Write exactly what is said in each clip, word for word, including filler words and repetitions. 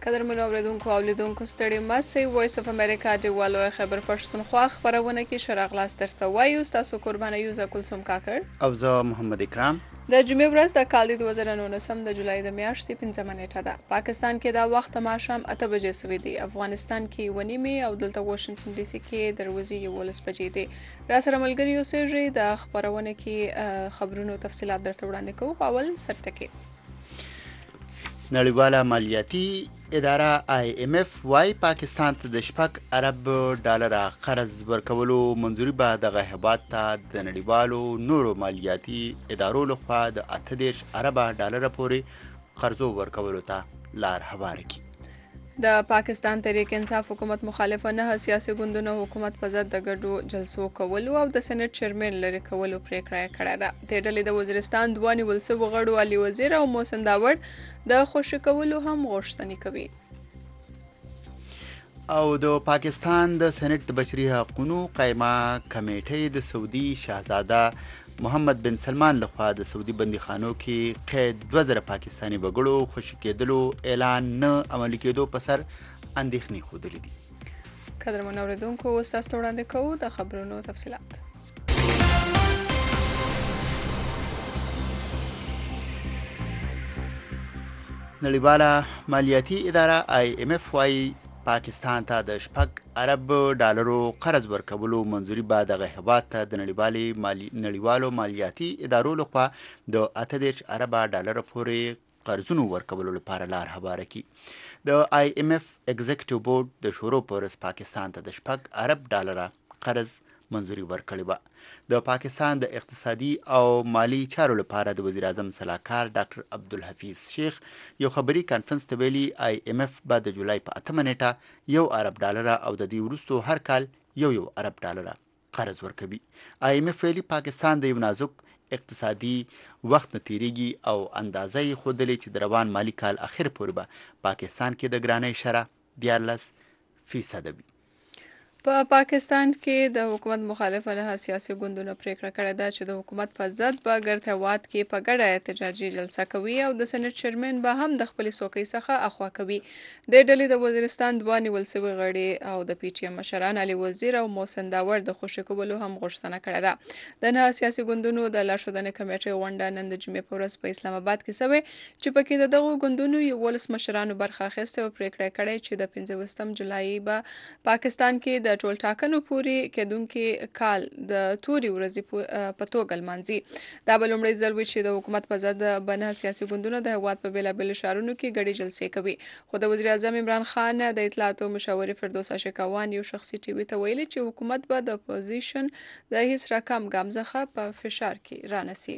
قدرمنو اوریدونکو او لیدونکو ستړي ماسئ. وایس اف امریکا ډیوالو خیبر پښتونخوا خپرونه کې شراغلاس درته وایو. ستاسو قربانه یو زه کلثوم کاکړ او زه محمد اکرام. د جمعې ورځ د کال دوه زره نولسم د جولای د میاشتې پنځمه نیټه ده. پاکستان کې دا وخت ماښام اته بجې سوی دی. افغانستان کې یوه نیمې او دلته واشنګټن ډي سي کې د ورځې یولس بجې دی. راسره ملګري اوسېږئ. د خپرونه کې خبرونو تفصیلات درته وړاندې کوو. اول سرټکي. نړیواله مالیاتي اداره آی ایم اف وايي پاکستان ته د شپږ ارب ډالره قرض ورکولو منظوري به دغه هیواد ته د نړیوالو نورو مالیاتي ادارو لخوا د اته دېرش اربه ډالره پورې قرضو ورکولو ته لار هواره کړي. د پاکستان تحریک انصاف حکومت مخالفه نه سیاسي ګوندونو حکومت په ضد د ګډو جلسو کولو او د سېنات چیرمن لرې کولو پریکړه یې کړې ده. د ډلې د وزیرستان دوه نیول شوو غړو علي وزیر او محسن داوړ د خوشي کولو هم غوښتنې کوي. او د پاکستان د سېنات د بشري حقوقو قایمه کمیټې د سعودي شاهزاده محمد بن سلمان لخوا د سعودي بندیخانو کې قید دوه زره پاکستاني وګړو خوشي کېدلو اعلان نه عملي کېدو په سر اندېښنې ښودلې دي. قدرمنو اوریدونکو اوس تاسو ته وړاندې کوو د خبرونو تفصیلات. نړیواله مالیاتي اداره آی ایم اف وايي پاکستان ته د شپږ ارب ډالرو قرض ورکولو منظوري به دغه هیواد ته د نړیوالو مالیاتي ادارو لخوا د اته دېرش اربه ډالره پورې قرضونو ورکولو لپاره لار هواره کړي. د آی ایم اف اګزیکټیو بورډ د شورو په ورځ پاکستان ته د شپږ ارب ډالره قرض منظوري ورکړې وه. د پاکستان د اقتصادي او مالی چارو لپاره د وزیر اعظم سلاکار ډاکټر عبدالحفیظ شیخ یو خبري کانفرنس ته ویلي آی ایم اف به د جولای په اتمه نیټه یو ارب ډالره او د دې وروستو هر کال یو یو ارب ډالره قرض ورکوي. آی ایم اف ویلي پاکستان د یو نازک اقتصادي وخت نه تیریږي او اندازه یې ښودلې چې د روان مالی کال اخر پورې به پاکستان کې د ګرانۍ شرح دیارلس فیصده وي. په پا پاکستان کې د حکومت مخالفه نه سیاسي ګوندونو پریکړه کړې ده چې د حکومت په ضد به ګرد هیواد کې په ګډه احتجاجي جلسه کوي او د سېنات چیرمن به هم د خپلې څوکۍ څخه اخوا کوي. د ډلې د وزیرستان دوه نیول شوي غړي او د پی ټي ایم مشران علي وزیر او محسن داوړ د خوشي کولو هم غوښتنه کړې ده. د نه سیاسي ګوندونو د لارښودنې کمیټې غونډه نن د جمعې په ورځ په اسلام آباد کې شوې چې پکې د دغو ګوندونو یولس مشرانو برخه اخیستې او پریکړه کړې چې د پنځه ویشتم جولای به پاکستان کې د ټول ټاکنو پورې کېدونکي کال د توري ورځې په توګه لمانځي. دا به لومړی ځل وي چې د حکومت په ضد به نه سیاسي ګوندونه د هیواد په بېلابېلو ښارونو کې ګډې جلسې کوي. خو د وزیر اعظم عمران خان د اطلاعاتو مشاورې فردوس اشکوان یو شخصي ټي وي ته ویلي چې حکومت به د اپوزیشن د هیڅ رقم ګام څخه په فشار کې رانسي.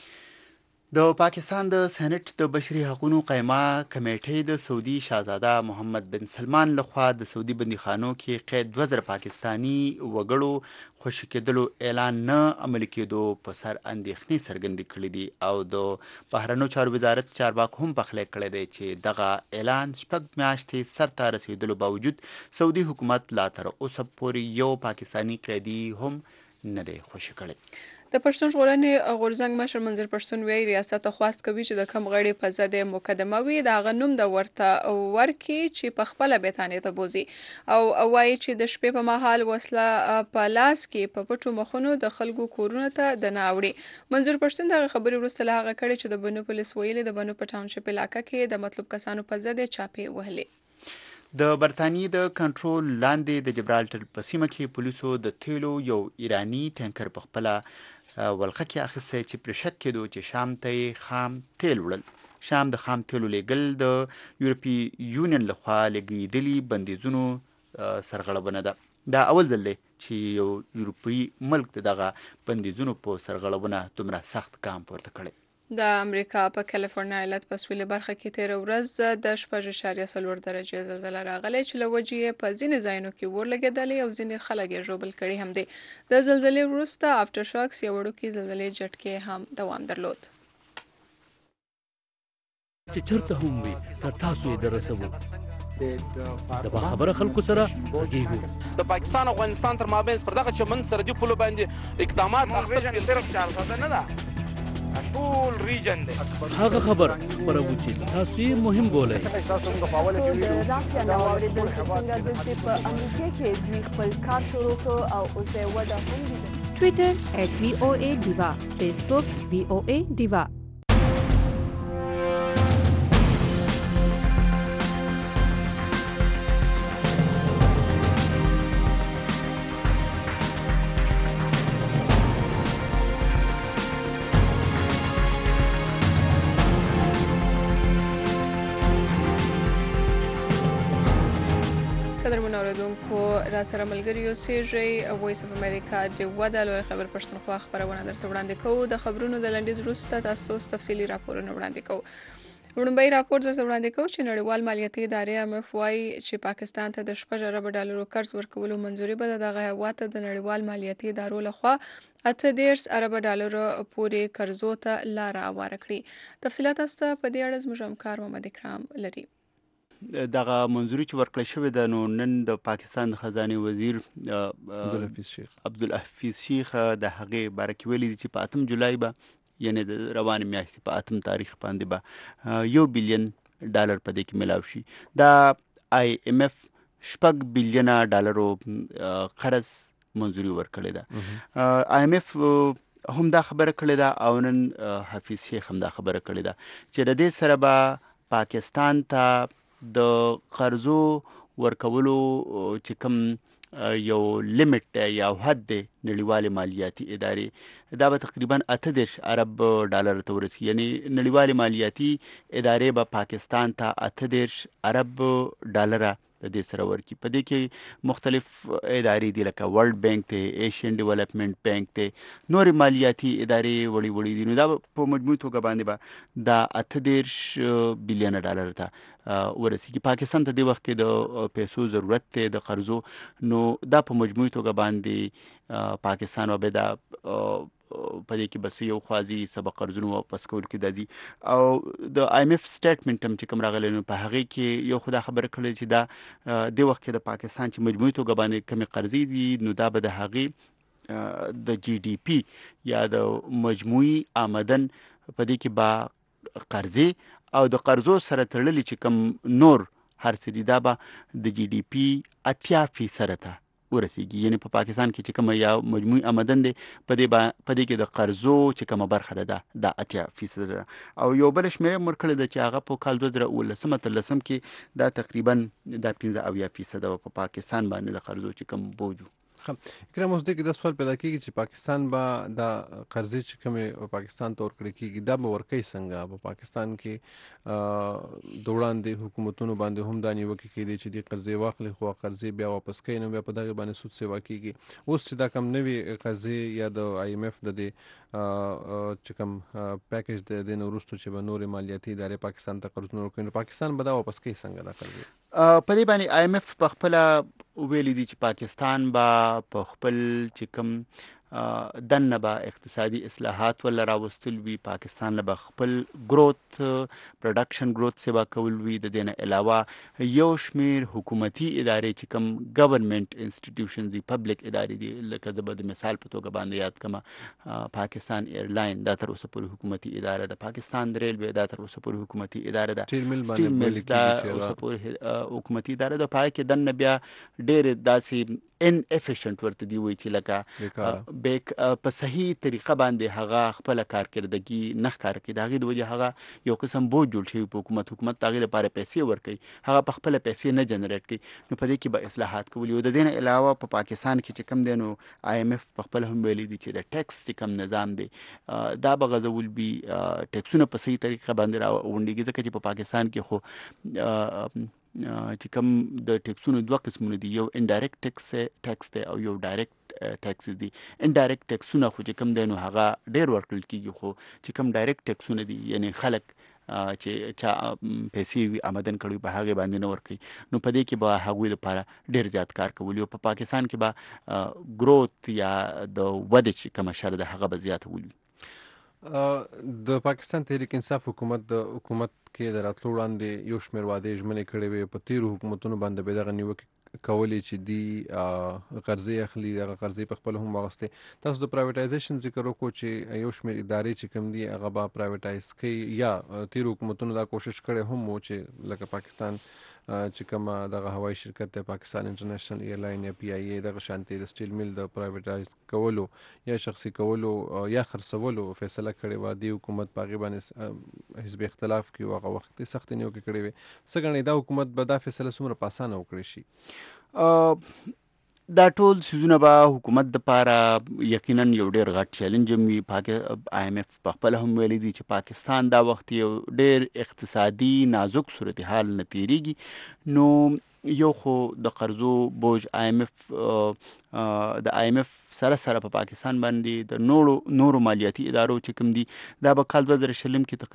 د پاکستان د سېنات د بشري حقوقو قایمه کمیټې د سعودي شاهزاده محمد بن سلمان لخوا د سعودي بندیخانو کې قید دوه زره پاکستاني وګړو خوشي کېدلو اعلان نه عملي کېدو په سر اندېښنې څرګندې کړې دي او د بهرنیو چارو وزارت چارواکو هم پخلی کړی دی چې دغه اعلان شپږ میاشتې سرته رسېدلو باوجود سعودي حکومت لا تر اوسه پورې یو پاکستاني قیدي هم نه دی خوشي کړی. د پښتون ژغورنې غورځنګ مشر منظور پښتون وایي ریاست ته خواست کوي چې د کم غړي په ضد مقدمه وي د هغه نوم د ورته ورکړي چې په خپله برټانیې ته بوځي او وایي چې د شپې په مهال وسله په لاس کې په پټو مخونو د خلکو کورونو ته د نه اوړي. منظور پښتون دغه خبرې وروسته له هغه کړې چې د بنو پولیس ویلي د بنو په ټاونشپ علاقه کې د مطلوب کسانو په ضد چاپې وهلې. د برطانیې د کنټرول لاندې د جبرالټر په سیمه کې پولیسو د تیلو یو ایرانی ټینکر په خپله ولقه کې اخیستی چې پرې شک کېدو چې شام ته یې خام تیل وړل. شام د خام تیلو لیږل د یورپي یونین لخوا لګېدلي بندیزونو سرغړونه ده. دا اول ځل دی چې یو یورپي ملک د دغه بندیزونو په سرغړونه دومره سخت ګام پورته کړی. د امریکا په کالیفورنیا ایالت په سویلي برخه کې تېره ورځ د شپږ اعشاریه څلور درجې زلزله راغلی چې له وجې یې په ځینې ځایونو کې اور لګېدلی او ځینې خلک یې ژوبل کړي هم دي. د زلزلې وروسته افټر شاکس یو وړوکی زلزلې جټکې هم دوام درلود. چې چرته هم وي تر تاسو یې درسوو. د باخبره خلکو سره غږیږو. د پاکستان او افغانستان تر مابین پر دغه چمن سرحدي پولو باندې اقدامات اخیستل صرف چار ساده نه ده. ټول ریجن دی هغه خبر خپروو چې تاسو یې مهم بولئ. تاسو د رافیا نه واورېدل چې څنګه دلته په امریکا کې دوی خپل کار شروع کړ او اوس یې وده هم لیده. ټویټر ایټ وی او ای ډیوا، فیسبوک وی او ای ډیوا. قدرمن اوریدونکو را سره ملګري اوسئ. وایس اف امریکا د وده لوی خبر پښتونخوا خبرونه درته وړاندې کوو. د خبرونو د لنډیز وروسته تاسو ته تفصیلي راپورونه وړاندې کوو. وړاندې راپور درته وړاندې کوو چې نړیوال مالیاتي ادارې ام اف وايي چې پاکستان ته د شپږ اربه ډالرو قرض ورکولو منځوري به د دغه هیواد ته د نړیوال مالیاتي ادارو لخوا اته دېرش اربه ډالرو پورې قرضو ته لاره هواره کړي. تفصیلات تاسو ته په دې اړه زموږ همکار محمد اکرام لري. دغه منظوري چې ورکړل شوې ده نو نن د پاکستان د خزانه وزیر عبدالحفیظ شیخ عبدالحفیظ شیخ د هغې باره کې ویلي دي چې په اتم جولای به یعنی د روانې میاشتې په اتم تاریخ باندې به یو بیلیون ډالر په دې کې ملاو شي. دا آی ایم اف شپږ بیلیونه ډالرو قرض منظوري ورکړې ده. آی ایم اف هم دا خبره کړې ده او نن حفیظ شیخ هم دا خبره کړې ده چې د دې سره به پاکستان ته د قرضو ورکولو چې کوم یو لیمټ یا حد دی نړیوالې مالیاتي ادارې دا به تقریبا اته دېرش ارب ډالر ته ورسي. یعنی نړیوالې مالیاتي ادارې به پاکستان ته اته دېرش ارب ډالره د دې سره ورکړي. په دې کې مختلف ادارې دي لکه ورلد بینک دی، ایشین ډیولپمنٹ بینک دی، نورې مالیاتي ادارې وړي وړي دي. نو دا په مجموعي توګه باندې به دا اته دېرش بیلیونه ډالر ته ورسیږي. پاکستان ته دې وخت کې د پیسو ضرورت دی د قرضو، نو دا په مجموعي توګه باندې پاکستان به دا په دې کې بس یو خوازي سبق قرضونو واپس کول کې دازي. او د آی ایم اف سټیټمنټ هم چې کوم راغلی نو په هغې کې یو خو دا خبره کړې چې دا دې وخت کې د پاکستان چې مجموعي توګه باندې کمې قرضې دي نو دا به د هغې د جی ډي پي یا د مجموعي آمدن په دې کې به قرضې او د قرضو سره تړلي چې کوم نور هر څه دي دا به د جی ډي پي اتیا فیصده ته ورسیږي. یعنی په پاکستان کې چې کومه یا مجموعي آمدن دی په دې په دې کې د قرضو چې کومه برخه ده دا اتیا فیصده ده. او یو بل شمېره هم ورکړې ده چې هغه په کال دوه زره اوولسم اتلسم کې دا تقریبا دا پنځه اویا فیصده په پاکستان باندې د قرضو چې کوم بوج و. اکرام اوس دې کې دا سوال پیدا کېږي چې پاکستان به دا قرضې چې کومې پاکستان ته ورکړل کېږي دا به ورکوي څنګه؟ په پاکستان کې د وړاندې حکومتونو باندې هم دا نیوکې کېدې چې دې قرضې واخلي خو قرضې بیا واپس کوي نو بیا په دغې باندې سود سیوا کېږي. اوس چې دا کم نوې قرضې یا د آی ایم اف د دې چې کوم پیکیج د دې نه وروسته چې به نورې مالیاتي ادارې پاکستان ته قرضونه ورکوي نو پاکستان به دا واپس کوي څنګه دا قرضې؟ په دې باندې آی ایم اف په خپله ویلي دي چې پاکستان به په خپل چې کوم دننه به اقتصادي اصلاحات ولا راوستل وي، پاکستان له به خپل گروت پروډکشن گروت سیوا کول وي. د دې نه علاوه یو شمیر حکومتي ادارې چې کوم گورنمنٹ انسټیټیوشنز دي، پبلک ادارې دي، لکه زه به د مثال په توګه باندې یاد کړم پاکستان ایرلاین دا تر اوسه پورې حکومتي اداره ده، پاکستان ریلوے دا تر اوسه پورې حکومتي اداره ده، سټیل مل دا اوسه پورې حکومتي اداره ده. پای کې دننه بیا ډېرې داسې ان افیشنٹ ورته دی وایي چې لکه بیک په صحیح طریقه باندې هغه خپل کارکردګي نه ښکاره کوي. د هغې د وجې هغه یو قسم بوج جوړ شوي په حکومت حکومت د هغې لپاره پیسې ورکوي، هغه په خپله پیسې نه جنریټ کوي. نو په دې کې به اصلاحات کولي. او د دې نه علاوه په پاکستان کې چې کوم دی نو آی ایم اف په خپله هم ویلي دي چې د ټیکس چې کوم نظام دی دا به غځول وي، ټیکسونه په صحیح طریقه باندې راغونډېږي ځکه چې په پاکستان کې خو چې کوم د ټیکسونو دوه قسمونه دي، یو انډایرکټ ټیکس ټیکس دی او یو ډایرکټ ټیکس دي. انډایرکټ ټیکسونه خو چې کوم دی نو هغه ډېر ورکړل کېږي، خو چې کوم ډایرکټ ټیکسونه دي یعنی خلک چې چا پیسې وي آمدن کړي په هغې باندې نه ورکوي نو په دې کې به هغوی لپاره ډېر زیات کار کولی. او په پاکستان کې به ګروت یا د ودې چې کومه شر ده هغه به زیاته ولي. د پاکستان تحریک انصاف حکومت د حکومت کې د راتلو وړاندې یو شمېر وعدې ژمنې کړې وې، په تېرو حکومتونو باندې به دغه نیوکې کولې چې دی قرضې اخلي دغه قرضې په خپل هم واغستې. تاسو د پرایویټایزیشن ذکر وکړو چې یو شمېر ادارې چې کوم دي هغه به پرایویټایز کوي یا تېرو حکومتونو دا کوشش کړی هم و چې لکه پاکستان چې کومه دغه هوایي شرکت دی پاکستان انټرنیشنل ایرلاین یا پی آی ای دغه شانتې د سټیل میل د پرایویټایز کولو یا شخصي کولو یا خرڅولو فیصله کړې وه. دې حکومت په هغې باندې حزب اختلاف کې و هغه وخت کې سختې نیوکې کړې وې. څه ګڼئ دا حکومت به دا فیصله څومره په اسانه وکړی شي؟ دا ټول سیزونه به حکومت دپاره یقینا یو ډېر غټ چیلنج هم وي. آی ایم ایف په خپله هم ویلي دي چې پاکستان دا وخت یو ډېر اقتصادي نازک صورتحال نه تېرېږي. نو یو خو د قرضو بوج آی ایم ایف د آی ایم ایف سره سره په پاکستان باندې د نورو نورو مالیاتي ادارو چې کوم دي دا به کال دوه زره شلم کې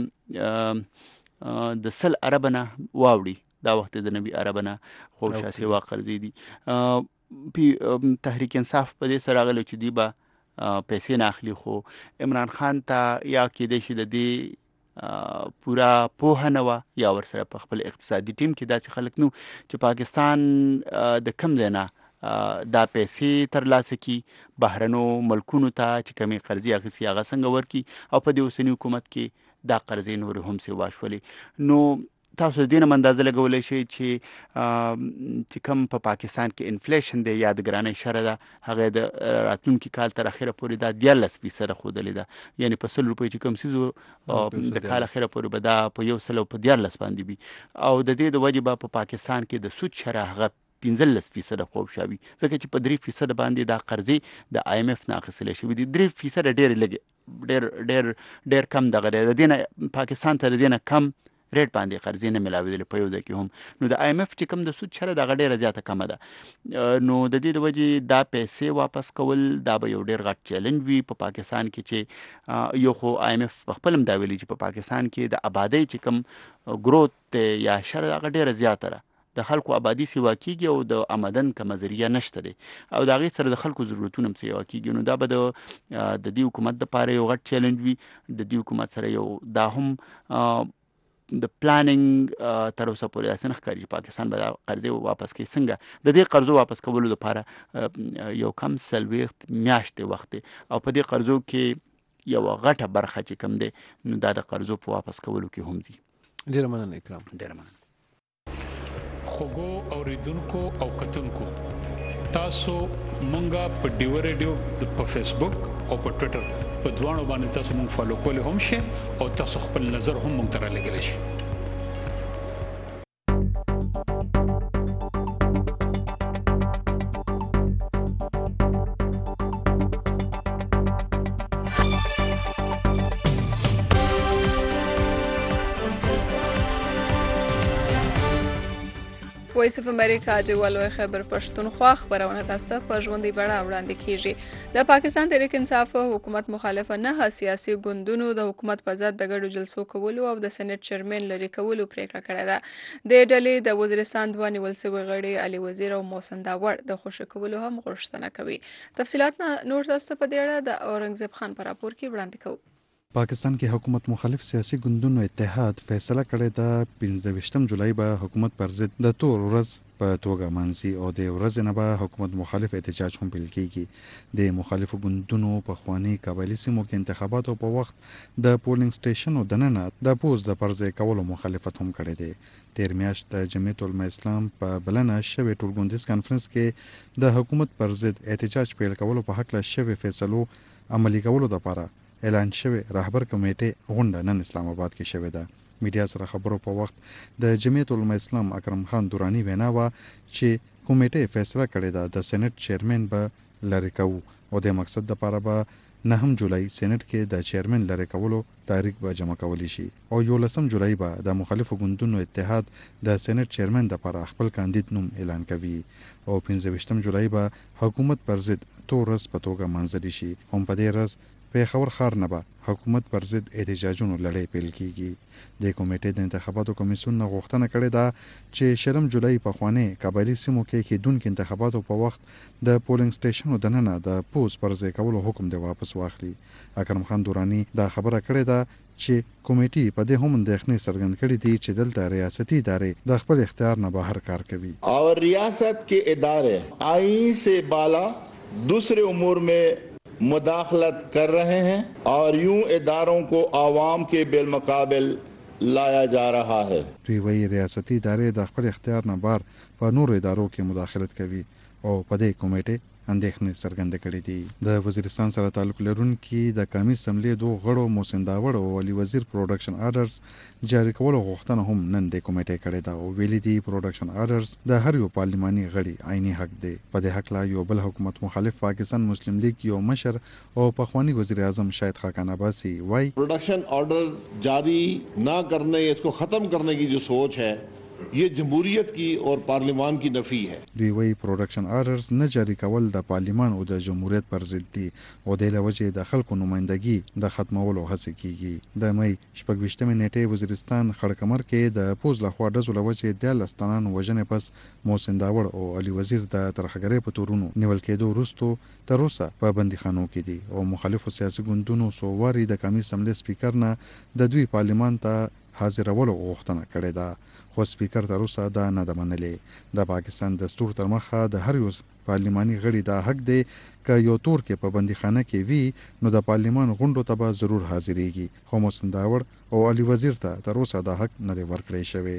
تقریبا د سل اربه نه واوړي. دا وخت د نبي عربه نه خو شاسې وا قرضې دي. تحریک انصاف په دې سره راغلی چې دوی به پیسې نه اخلي، خو عمران خان ته یا کېدای شي د دې پوره پوهه نه وه یا ورسره په خپل اقتصادي ټیم کې داسې خلک نه چې پاکستان د کم ځای نه دا پیسې ترلاسه کړي، بهرنو ملکونو ته چې کمې قرضې اخیستي هغه څنګه ورکړي، او په دې اوسني حکومت کې دا قرضې نورې هم سیوا شولې. نو تاسو د دې نه هم اندازه لګولی شئ چې چې کوم په پاکستان کې انفلیشن دی یا د ګرانۍ شره ده هغه د راتلونکي کال تر اخره پورې دا دیارلس فیصده ښودلې ده. یعنې په سل روپۍ چې کوم څیز و د کال اخره پورې به دا په یو سل او په دیارلس باندې وي، او د دې د وجې به په پاکستان کې د سود شره هغه پنځلس فیصده خوب شوي، ځکه چې په درې فیصده باندې دا قرضې د آی ایم ایف نه اخیستلی شوي دي. درې فیصده ډېرې لږې ډېر ډېر ډېر کم دغه دی. د دې نه پاکستان ته د دې نه کم ریټ باندې قرضې نه ملاوېدلې په یو ځای کې هم. نو د آی ایم ایف چې کوم د سود شره د هغه ډېره زیاته کمه ده. نو د دې د وجې دا پیسې واپس کول دا به یو ډېر غټ چیلنج وي په پاکستان کې، چې یو خو آی ایم ایف په خپل هم دا ویلي چې په پاکستان کې د آبادۍ چې کوم ګروت دی یا شره هغه ډېره زیاته ده. د خلکو آبادي سیوا کېږي او د آمدن کومه ذریعه نشته دی، او د هغې سره د خلکو ضرورتونه هم سیوا کېږي. نو دا به د د دې حکومت دپاره یو غټ چیلنج وي. د دې حکومت سره یو دا هم د پلانینګ تر اوسه پورې داسې نه ښکاري چې پاکستان به دا قرضې واپس کوي. څنګه د دې قرضو واپس کولو لپاره یو کم څلوېښت میاشتې وخت دی، او په دې قرضو کې یوه غټه برخه چې کوم دی نو دا د قرضو په واپس کولو کې هم ځي. ډېره مننه اکرام. ډېره مننه. خوږو اوریدونکو او کتونکو، تاسو مونږه په ډیو ریډیو په فیسبوک او په ټویټر په دواړو باندې تاسو مونږ فالو کولی هم شئ او تاسو خپل نظر هم مونږ ته رالیږلی شئ. وایس اف امریکا جوالو خبر پښتونخوا خبرونه تاسو ته په ژوندۍ بڼه وړاندې کیږي. د پاکستان تحریک انصاف حکومت مخالفه نه سیاسي ګوندونو د حکومت په ضد د ګډو جلسو کولو او د سېنات چیرمن لري کولو پریکړه کړې ده. د ډلې د وزیرستان دوه نیول شوي غړي علي وزیر او محسن داوړ د خوشي کولو هم غوښتنه کوي. تفصیلات نور تاسو ته په دې اړه د اورنګزیب خان په راپور کې وړاندې کوو. پاکستان کې حکومت مخالف سیاسي ګوندونو اتحاد فیصله کړې ده پنځه ویشتم جولای به حکومت پر ضد د تور ورځ په توګه مانځي او د ورځې نه به حکومت مخالف احتجاج هم پیل کیږي. د مخالفو ګوندونو په خواني قبایلي سیمو کې انتخاباتو په وخت د پولینګ سټیشنو دننه د پوز د پرځې کولو مخالفت هم کړی دی. تیر میاشت د جمعیت العلماء اسلام په بلنه شوې ټولګوندیز کانفرنس کې د حکومت پر ضد احتجاج پیل کولو په حق له شوې فیصلو عملي کولو لپاره اعلان شوی رهبر کمیټې غونډه نن اسلام آباد کې شوې ده. میډیا سره خبرو په وخت د جمعیت العلماء اسلام اکرم خان دورانی وینا وا چې کمیټې فیصله کړې ده د سېنات چیرمن به لری کوو او د مقصد لپاره به نهم جولای سېنات کې د چیرمن لری کولو تاریخ به جمع کولی شي او یولسم جولای به د مخالفو ګوندونو اتحاد د سېنات چیرمن لپاره خپل کاندید نوم اعلان کوي او پنځه ویشتم جولای به حکومت پر ضد تورس په توګه منځلي شي. هم په دې ورځ پیښور ښار نه به حکومت پر ضد احتجاجونو لړۍ پیل کیږي. د کمیټې د انتخاباتو کمیسیون نه غوښتنه کړې ده چې شلم جولای په خواني قبایلي سیمو کې کېدونکو انتخاباتو په وخت د پولینګ سټیشنو دننه د پوز پر ځای کولو حکم دی واپس واخلي. اکرم خان دورانی دا خبره کړې ده چې کمیټې په دې هم اندېښنې څرګند کړې دي چې دلته ریاستي ادارې د خپل اختیار نه بهر کار کوي. اور ریاست کے ادارے آئین سے بالا دوسرے امور میں مداخلت کر رہے ہیں اور یوں اداروں کو عوام کے بالمقابل لایا جا رہا ہے. دوی وایي ریاستي ادارې د خپل اختیار نه بهر په نورو ادارو کې مداخلت کوي او په دې کمیټې اندېښنې څرګندې کړې دي. د وزیرستان سره تعلق لرونکي د قومي اسمبلې دوه غړو محسن داوړ او علي وزیر پروډکشن آرډرز جاري کولو غوښتنه هم نن د کمیټې کړې ده او ویلي دي پروډکشن آرډرز د هر یو پارلماني غړي عیني حق دی. په دې حق لا یو بل حکومت مخالف پاکستان مسلم لیگ یو مشر او پخوانی وزیر اعظم شاهد خاقان عباسی وايي production order जारी ना करने इसको ख़त्म करने की जो सोच है ये जमहूरियत की और पार्लिमान की नफी है. دوی وایي پروډکشن آرډرز نه جاري کول د پارلیمان او د جمهوریت پر ضد دي او د لوجې د خلکو نمائندګي د ختمولو هڅه کیږي. د مې شپږ نیټه وزیرستان خړکمر کې د پوز لخوا ډزو لوجې د لستانان وژنې پس محسن داوړ او علي وزیر د ترخګرې په تورونو نیول کېدو وروسته تر اوسه په بندیخانو کې دي او مخالفو سیاسي ګوندونو سوواري د قومي اسمبلې سپیکر نه د دوی پارلیمان ته حاضرولو غوښتنه کړې ده خو سپیکر تر اوسه دا نه ده منلې. د پاکستان دستور تر مخه د هر یو پارلماني غړي دا حق دی که یو تور کې په بندیخانه کې وي نو د پارلمان غونډو ته به ضرور حاضرېږي خو محسن داوړ او علي وزیر ته تر اوسه دا حق نه دی ورکړی شوی.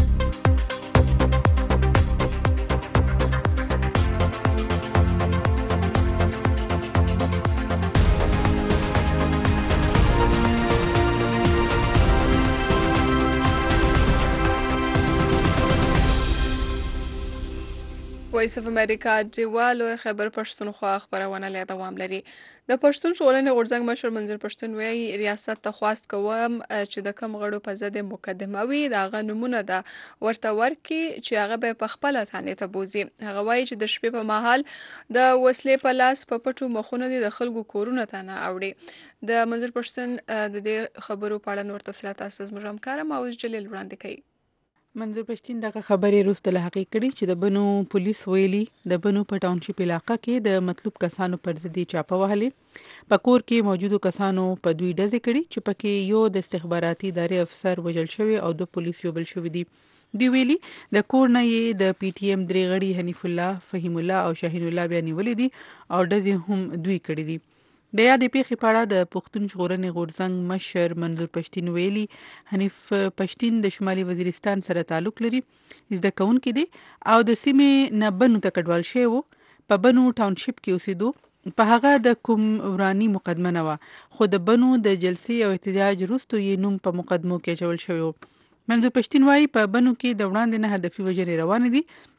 وایس اف امریکا ډیوالو خبر پښتونخوا خبرونه لا دوام لري. د پښتون ټولنې غورځنګ مشر منظور پښتون وایي ریاست ته خواست کوم چې د کم غړو په ضد مقدمه وي د هغه نمونه ده ورته ورکي چې هغه به په خپل ثانیه ته بوزي. هغه وایي چې د شپې په مهال د وسلې په لاس په پټو مخونه دي د خلکو کورونه ته نه اوړي. د منظور پښتون د دې خبرو په اړه نور تفصیلات تاسو زموږ همکار ماوس جلیل وړاندې کوي. منظور پښتین دغه خبرې وروسته له هغې کړي چې د بنو پولیس ویلي د بنو په ټاونشپ علاقه کې د مطلوب کسانو پر ضد چاپه وهلې. په کور کې موجودو کسانو په دوی ډزې کړي چې پکې یو د استخباراتي ادارې افسر وژل شوی او د پولیس یوبل شوي دي. دوی ویلي د کور نه یې د پی ټی ایم درې غړي حنیف الله، فهیم الله او شاهین الله بیا نیولي دي او ډزې هم دوی کړي دي. د یادې پیښې په اړه د پښتون ژغورنې غورځنګ مشر منظور پښتین ویلي حنیف پښتین د شمالي وزیرستان سره تعلق لري، زده کوونکی دی او د سیمې نه بنو ته کډوال شوی و. په بنو ټاونشپ کې اوسېدو. په هغه د کوم وراني مقدمه نه وه خو د بنو د جلسې او احتجاج وروسته یې نوم په مقدمو کې اچول شوی و. منظور پښتین وایي په بنو کې د وړاندې نه هدفي وژنې روانې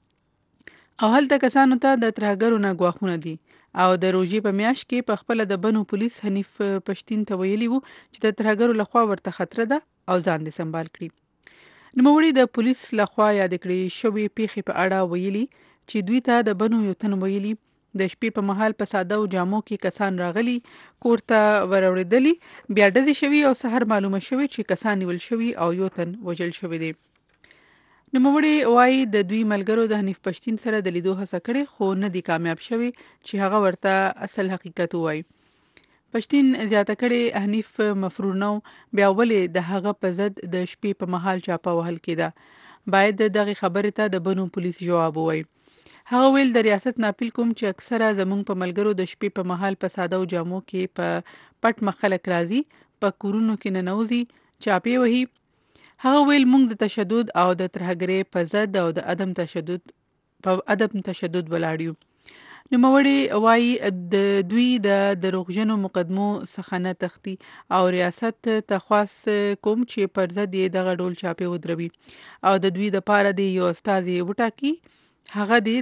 دي او هلته کسانو ته د ترهګرو نه ګواښونه دي او د روژې په میاشت کې په خپله د بنو پولیس حنیف پښتین ته ویلي وو چې د ترهګرو لخوا ورته خطره ده او ځان دې سنبال کړي. نوموړي د پولیس لخوا یاد کړې شوې پیښې په اړه ویلي چې دوی ته د بنو یو تن ویلي د شپې په مهال په ساده او جامو کې کسان راغلي کور ته وروړېدلي بیا ډزې شوي او سحر معلومه شوې چې کسان نیول شوي او یو تن وژل شوی دی. نوموړي وایي د دوی ملګرو د حنیف پښتین سره د لیدو هڅه کړې خو نه دي کامیاب شوي چې هغه ورته اصل حقیقت ووایي. پښتین زیاته کړې حنیف مفرور نه بیا ولې د هغه په ضد د شپې په مهال چاپه وهل کېده. باید دغه خبرې ته د بنو پولیس جواب ووایي. هغه ویل د ریاست نه اپیل کوم چې اکثره زموږ په ملګرو د شپې په مهال په ساده او جامو کې په پټ مخ خلک راځي په کورونو کې ننوځي چاپې وهي. هغه ویل موږ د تشدد او د ترهګرۍ په ضد او د عدم تشدد په عدم تشدد ولاړ یو. نوموړي وایي د دوی د دروغجنو مقدمو څخه نه تښتي او ریاست ته خواست کوم چې پر ضد یې دغه ډول چاپې ودروي او د دوی دپاره د یو استازي وټاکي. هغه دی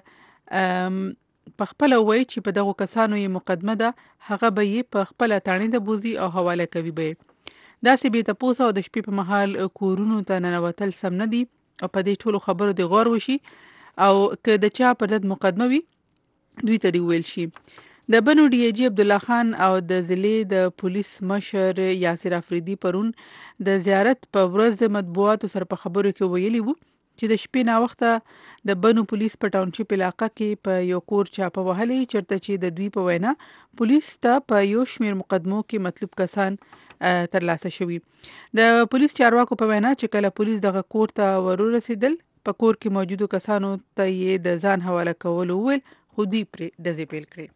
د پخپله وایي چې په دغو کسانو یې مقدمه ده هغه به یې په خپله تاڼې ته بوځي او حواله کوي به یې. داسې بې تپوسه او د شپې په مهال کورونو ته ننوتل سم نه دي او په دې ټولو خبرو د غور وشي او که د چا پر ضد مقدمه وي دوی ته دې ویل شي. د بنو ډي ای جي عبدالله خان او د ضلعې د پولیس مشر یاسر افریدي پرون د زیارت په ورځ مطبوعاتو سره په خبرو کې ویلي وو چې د شپې ناوخته د بنو پولیس په ټاونشپ علاقه کې په یو کور چاپه وهلې چېرته چې د دوی په وینا پولیس ته په یو شمېر مقدمو کې مطلوب کسان ترلاسه شوي. د پولیس چارواکو په وینا چې کله پولیس دغه کور ته ورورسېدل په کور کې موجودو کسانو ته یې د ځان حواله کولو وویل خو دوی پرې ډزې پیل کړې.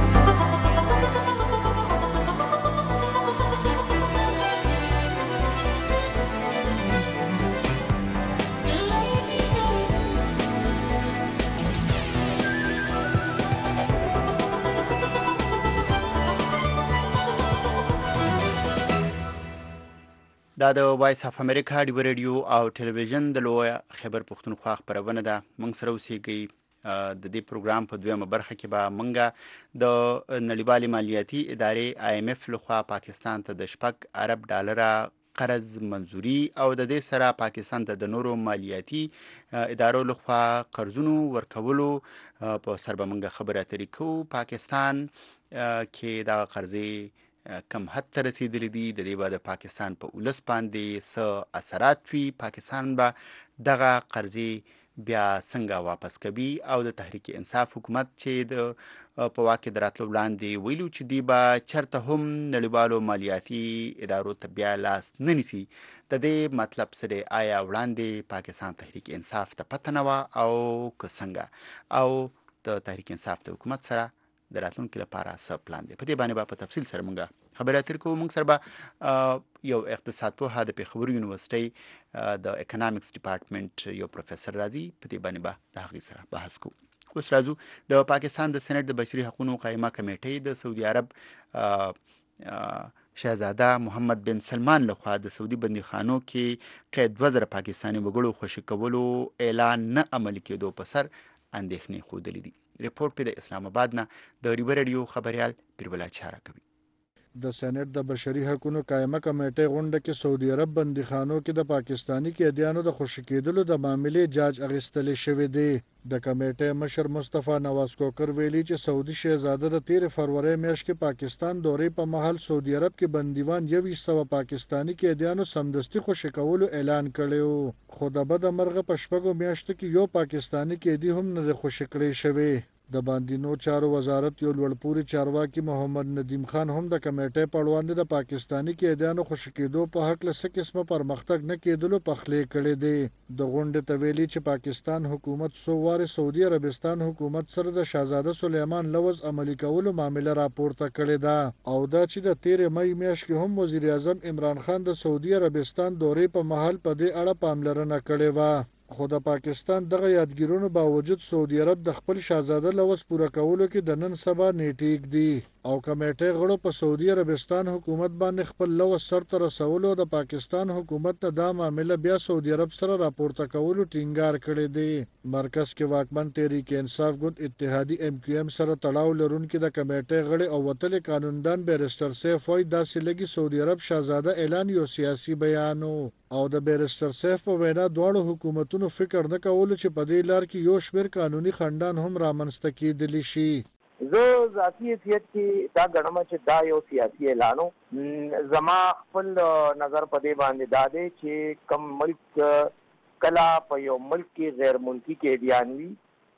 دا د وایس اف امریکا ډیو رادیو او ټلویزیون د لوی خیبر پښتونخوا خبرونه ده. موږ سره اوسېږئ د دې پروګرام په دویمه برخه کې به موږ د نړیوالې مالیاتي ادارې آی ایم اف لخوا پاکستان ته د شپږ ارب ډالره قرض منظوري او د دې سره پاکستان ته د نورو مالیاتي ادارو لخوا قرضونو ورکولو په سر به موږ خبرې اترې کوو. پاکستان کې دا قرضې کم حد ته رسیدلی دي، د دې به د پاکستان په ولس باندې څه اثرات وي، پاکستان به دغه قرضې بیا څنګه واپس کوي او د تحریک انصاف حکومت چې د په واک کې د راتلو وړاندې ویلو چې دی به چرته هم نړیوالو مالیاتي ادارو ته بیا لاس نه نیسي، د دې مطلب څه دی؟ آیا وړاندې پاکستان تحریک انصاف ته پته نه وه او که څنګه؟ او د تحریک انصاف د حکومت سره د راتلونکي لپاره څه پلان دی؟ په دې باندې به په تفصیل سره موږ خبرې اترې کوو. موږ سره به یو اقتصاد پوه د پېښور یونیورسټۍ د اکونامکس ډپارټمنټ یو پروفیسر راځي، په دې باندې به د هغې سره بحث کوو. اوس راځو د پاکستان د سېنټ د بشري حقوقو قایمه کمیټۍ د سعودي عرب شهزاده محمد بن سلمان لخوا د سعودي بندیخانو کې قید دوه زره پاکستاني وګړو خوشي کولو اعلان نه عملي کېدو په سر اندېښنې ښودلې دي. ریپورټ په د اسلام آباد نه د ریو رادیو خبريال پیربلا چاره کوي. د سېنټ د بشري حقوقو قایمه کمیټې غونډه کې سعودي عرب بندیخانو کې د پاکستانی قیدیانو د خوشي کېدلو د معاملې جاج اخیستل شوې دی. د کمیټې مشر مصطفی نواز کوکر ویلي چې سعودي شهزاده د تیر فروری میاشت کې پاکستان دورې په محل سعودي عرب کې بندیوان یویشت سوه پاکستانی قیدیانو سمدستي خوشي کولو اعلان کړی، خو د بده مرغه په شپږو میاشتو کې یو پاکستانی قیدی هم نه خوشي کړی شوی. د باندینو چارو وزارت یو لوړپوړي چارواکي محمد ندیم خان هم د کمیټې په وړاندې د پاکستانی قیدیانو خوشي کېدو په هکله څه قسمه پرمختګ نه کېدلو پخلی کړی دی. د غونډې ته ویلي چې پاکستان حکومت څو وارې سعودي عربستان حکومت سره د شهزاده سلیمان لوز عملي کولو معامله راپورته کړې ده او دا چې د تیر مې میاشت کې هم وزیر اعظم عمران خان د سعودي عربستان دورې په محل په دې اړه پاملرنه کړې وه. خو د پاکستان دغه یادګیرونو باوجود سعودي عرب د خپل شاهزاده لوز پوره کولو کې د نن سبا نیټه ږدي او کمیټې غړو په سعودي عربستان حکومت باندې خپل لوز سرته رسولو د پاکستان حکومت نه دا معامله بیا سعودي عرب سره راپورته کولو ټینګار کړی دی. مرکز کې واکمن تحریک انصاف ګوند اتحادی ایم کیو ایم سره تړاو لرونکي د کمیټې غړي او وتل قانوندان بیرسټر سیف وای داسې لګي سعودي عرب شاهزاده اعلان یو سیاسي بیانو او د بیرسټر سیف په وینا دواړو حکومتونو فکر نه کولو چې په دې لار کې یو شمېر قانوني خنډان هم رامنځته کېدلی شي. زه ذاتي حیثیت کې دا ګڼم چې دا یو سیاسي اعلانو. زما خپل نظر په دې باندې دا دی چې کم ملک کلا په یو ملک کې غیر ملکی قیدیان وي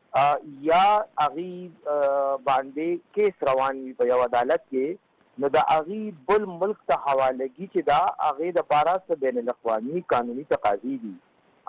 یا هغې باندې کیس روان وي په یو عدالت کې، نو د هغې بل ملک ته حوالګي چې دا هغې دپاره څه بین الاقوامي قانوني تقاضي دي.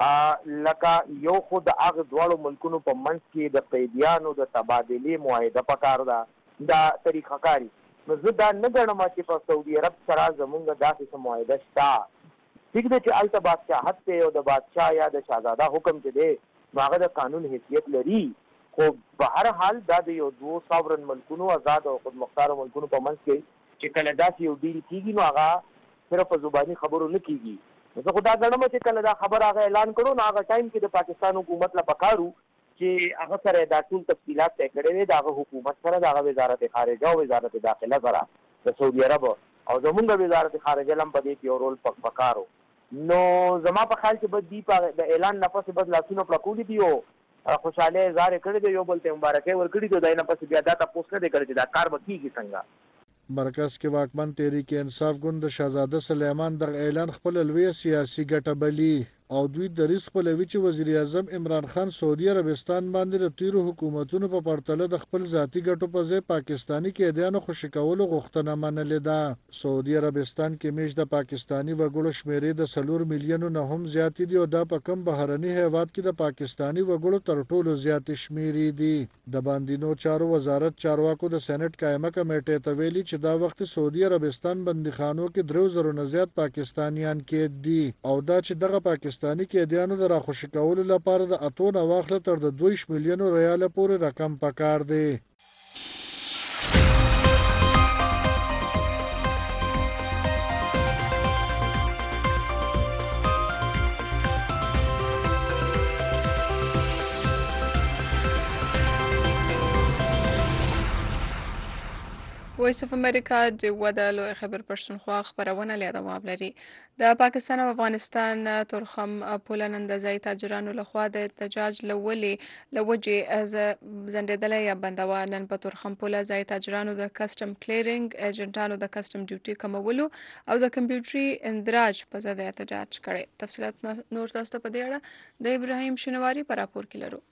لکه یو خو د هغه دواړو ملکونو په منځ کې د قیدیانو د تبادلې معاهده پکار ده، دا طریقه کاري. نو زه دا نه ګڼم چې په سعودي عرب سره زمونږ داسې څه معاهده شته. ټیک دی چې هلته بادشاهت دی او د بادشاه یا د شهزاده حکم چې دی نو هغه د قانون حیثیت لري، خو په هر حال دا د یو دوو ساورن ملکونو آزاد او خودمختاره ملکونو په منځ کې چې کله داسې یو ډیل کېږي نو هغه صرف په زباني خبرو نه کېږي. زه خو دا ګڼم چې کله دا خبر هغه اعلان کړو نو هغه ټایم کې د پاکستان حکومت له پکارو چې هغه سره دا ټول تفصیلات طی کړی وي د هغه حکومت سره د هغه وزارت خارجه او وزارت داخله سره د سعودي عرب او زمونږ وزارت خارجه هم په دې کې یو رول پکارو. نو زما په خیال چې بس دې د اعلان نه پسې بس لاسونه پړکولي دي او خوشحالۍ اظهار یې کړی دی، یو بل ته مبارکۍ ورکړي دي، دی نه پسې بیا دا تپوس نه دی کړی چې دا کار به کېږي څنګه. مرکز کې واکمن تحریک انصاف ګوند د شهزاده سلیمان دغه اعلان خپل لویه سیاسي ګټه بلي او دوی د ریس خپلوي چې وزیر اعظم عمران خان سعودي عربستان باندې د تیرو حکومتونو په پرتله د خپل ذاتي ګټو په ځای پاکستاني قیدیانو خوشي کولو غوښتنه منلې ده. سعودي عربستان کې میش د پاکستاني وګړو شمیرې د څلور میلیونو نه هم زیات دي او دا په کم بهرني هیواد کې د پاکستاني وګړو تر ټولو زیات شمیرې دي. د باندینو چارو وزارت چارواکو د سېنات قائمه کمیټې ته ویلي چې دا وخت سعودي عربستان بندیخانو کې درو زرو نه زیات پاکستانیان قید دي او دا چې دغه پاکستاني قیدیانو د راخوشي کولو لپاره د اتو نه واخله تر د دوه میلیونو ریاله پورې رقم پکار دی. وایس اف امریکا د ودالو خبر پښتونخوا خبرونه لیدوام لري. د پاکستان او افغانستان تورخم پوله نن د ځای تاجرانو لخوا د احتجاج لولې لوجې از زندېدلې یا بندوا نن په تورخم پوله ځای تاجرانو د کسټم کلیرینګ ایجنټانو د کسټم ډیوټي کمولو او د کمپیوټري اندراج په ضد احتجاج کړي. تفصیلات نور تاسو ته په دې اړه د ابراهیم شنواری په راپور کې لرو.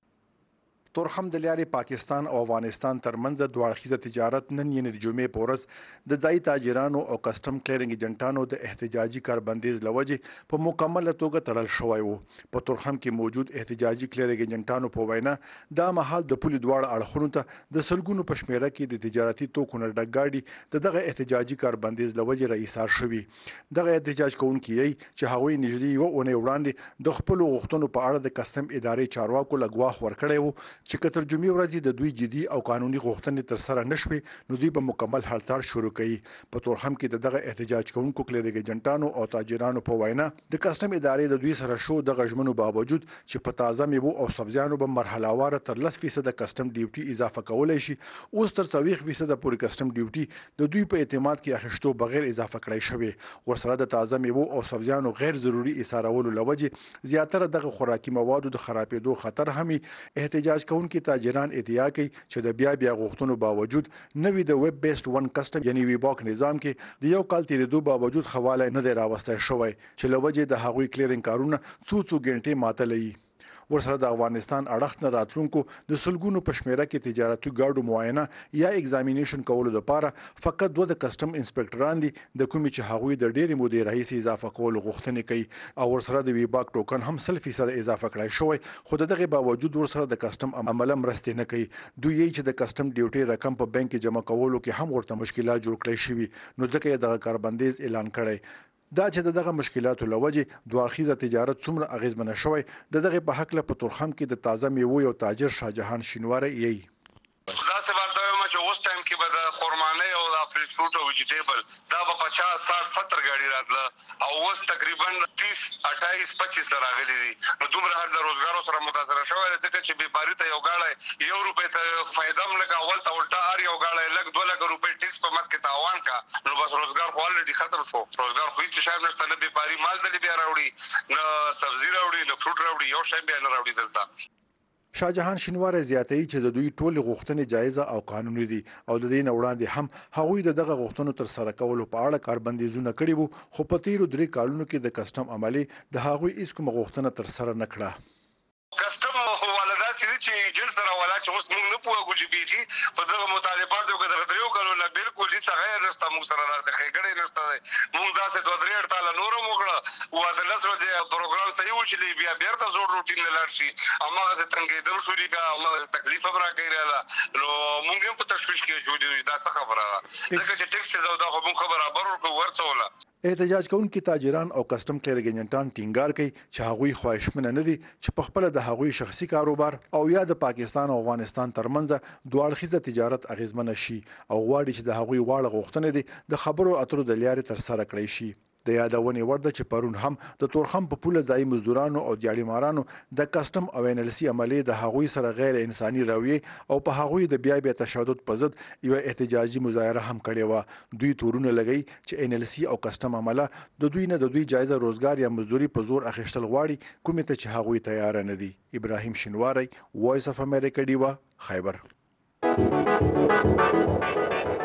تورخم د لارې پاکستان او افغانستان ترمنځ دوه اړخیزه تجارت نن یعنې د جمعې په ورځ د ځایي تاجرانو او کسټم کلیرینګ ایجنټانو د احتجاجي کاربندیز له وجې په مکمله توګه تړل شوی و. په تورخم کې موجود احتجاجي کلیرینګ ایجنټانو په وینا دا مهال د پولې دواړه اړخونو ته د سلګونو په شمېره کې د تجارتي توکو نه ډک ګاډي د دغه احتجاجي کاربندیز له وجې راایثار شوي. دغه احتجاج کوونکي یې چې هغوی نږدې یوه اونۍ وړاندې د خپلو غوښتنو په اړه د کسټم ادارې چارواکو له ګواښ ورکړی و چې که تر جمعې ورځې د دوی جدي او قانوني غوښتنې ترسره نشوي نو دوی به مکمل هړتال شروع کوي. په تورخم کې د دغه احتجاج کوونکو کلیرینګ ایجنټانو او تاجرانو په وینا د کسټم ادارې د دوی سره شو دغه ژمنو باوجود چې په تازه میوو او سبزیانو به مرحله واره تر لس فیصده کسټم ډیوټي اضافه کولی شي. اوس تر څلوېښت فیصده پورې کسټم ډیوټي د دوی په اعتماد کې اخیستو بغیر اضافه کړی شوی. ورسره د تازه میوو او سبزیانو غیر ضروري ایثارولو له وجې زیاتره دغه خوراکي موادو د خرابېدو خطر هم احتجاج کوونکي تاجران ادعا کوي چې د بیا بیا غوښتنو باوجود نوی د ویب بیسډ ون کسټم یعنی ویباک نظام کې د یو کال تیریدو باوجود حواله نه دی راوستی شوی چې له وجې د هغوی کلیرینګ کارونه څو څو ګنټې معطلوي. ورسره د افغانستان اړخ نه راتلونکو د سلګونو په شمېره کې تجارتي ګاډو معاینه یا ایگزامینیشن کولو لپاره فقط دوه د کسټم انسپکټران دي د کومې چې هغوی د ډېرې مودې راهیسې اضافه کولو غوښتنې کوي او ورسره د ویباک ټوکن هم سل فیصد اضافه کړی شوی خو د دغې باوجود ورسره د کسټم عمله مرستې نه کوي. دوی یې چې د کسټم ډیوټي رقم په بانک کې جمع کولو کې هم ورته مشکلات جوړ کړی شوي نو ځکه یې دغه کاربندیز اعلان کړی. دا چې دغه مشکلاتو له وجې دوه اړخیزه تجارت څومره اغیزمنه شوی د دغې په هکله په تورخم کې د تازه میوو یو تاجر شاهجهان شینواری یی داسې ورته وایم چې اوس ټایم کې به د خرمانۍ او د فریش فروټ او ویجیټیبل دا به پچاس ساټ ستر ګاډي راتله او اوس تقریبا تیس اټایس پچیس راغلي دي نو دومره هر د روزګارو سره متاثر شوی دی ځکه چې بیپاري ته یو ګاډی یو روپۍ ته فایده هم لکه اول ته الټا هر یو ګاډی لږ دوه لکه روپۍ ټیکس په مت کې تاوان کا نو بس روزګار خو الریډي ختم شو. روزګار خو هیڅ شی نشته نه بیپاري مال دلې بیا راوړي نه سبزي راوړي نه فروټ راوړي یو شی بیا نه راوړي دلته. شاهجهان شینواری زیاتوي چې د دوی ټولې غوښتنې جایزه او قانوني دي او د دې نه وړاندې هم هغوی د دغه غوښتنو تر سره کولو په اړه کاربندیزونه کړي وو خو په تیرو درې کالونو کې د کسټم عملي د هغوی هیڅ کومه غوښتنه تر سره نه کړه. کسټم والدا چې ایجنټ سره ولا چې اوس موږ نه پوهیږو چې بیخي په دغه مطالباتو کې دغه دریو کالو نه بالکل هیڅ غیر نشته موږ سره داسې ښېګڼې نشته موږ داسې دوه درې اړتاله نور هم وکړه او اتلس ورځې پروګرام صحیح و چې بیا بیرته زوړ روټین نه لاړ شي هماغسې تنګېدل شو دي که هماغسې تکلیف هم راکوي راله نو موږ هم په تشویش کې جوړ یو دا څه خبره ده ځکه چې ټیکس چې دا خو موږ برابر ورکړو ورڅوله. احتجاج کوونکي تاجران او کسټم کلیرینګ ایجنټان ټینګار کوي چې هغوی خواهشمنه نه دي چې په خپل د هغوی شخصي کاروبار او یا د پاکستان او افغانستان ترمنځ دوه اړخیزه تجارت اغیزمنه شي او غواړي چې د هغوی واړه غوښتنې دي د خبرو اترو د لارې تر سره کړی شي. د یادونې وړ ده چې پرون هم د تورخم په پوله ځایي مزدورانو او دیاړي د کسټم او ان ال سي عملې د هغوی سره غیر انساني رویې او په هغوی د بیا بیا تشدد په ضد یو احتجاجي مظاهره هم کړې وه. دوی تورونه لګی چې ان ال سي او کسټم عمله د دوی نه د دوی جایزه روزګار یا مزدوري په زور اخیستل غواړي کومې ته چې هغوی تیار نه دي. ابراهیم شینواری وایس اف امریکا ډیوا خیبر.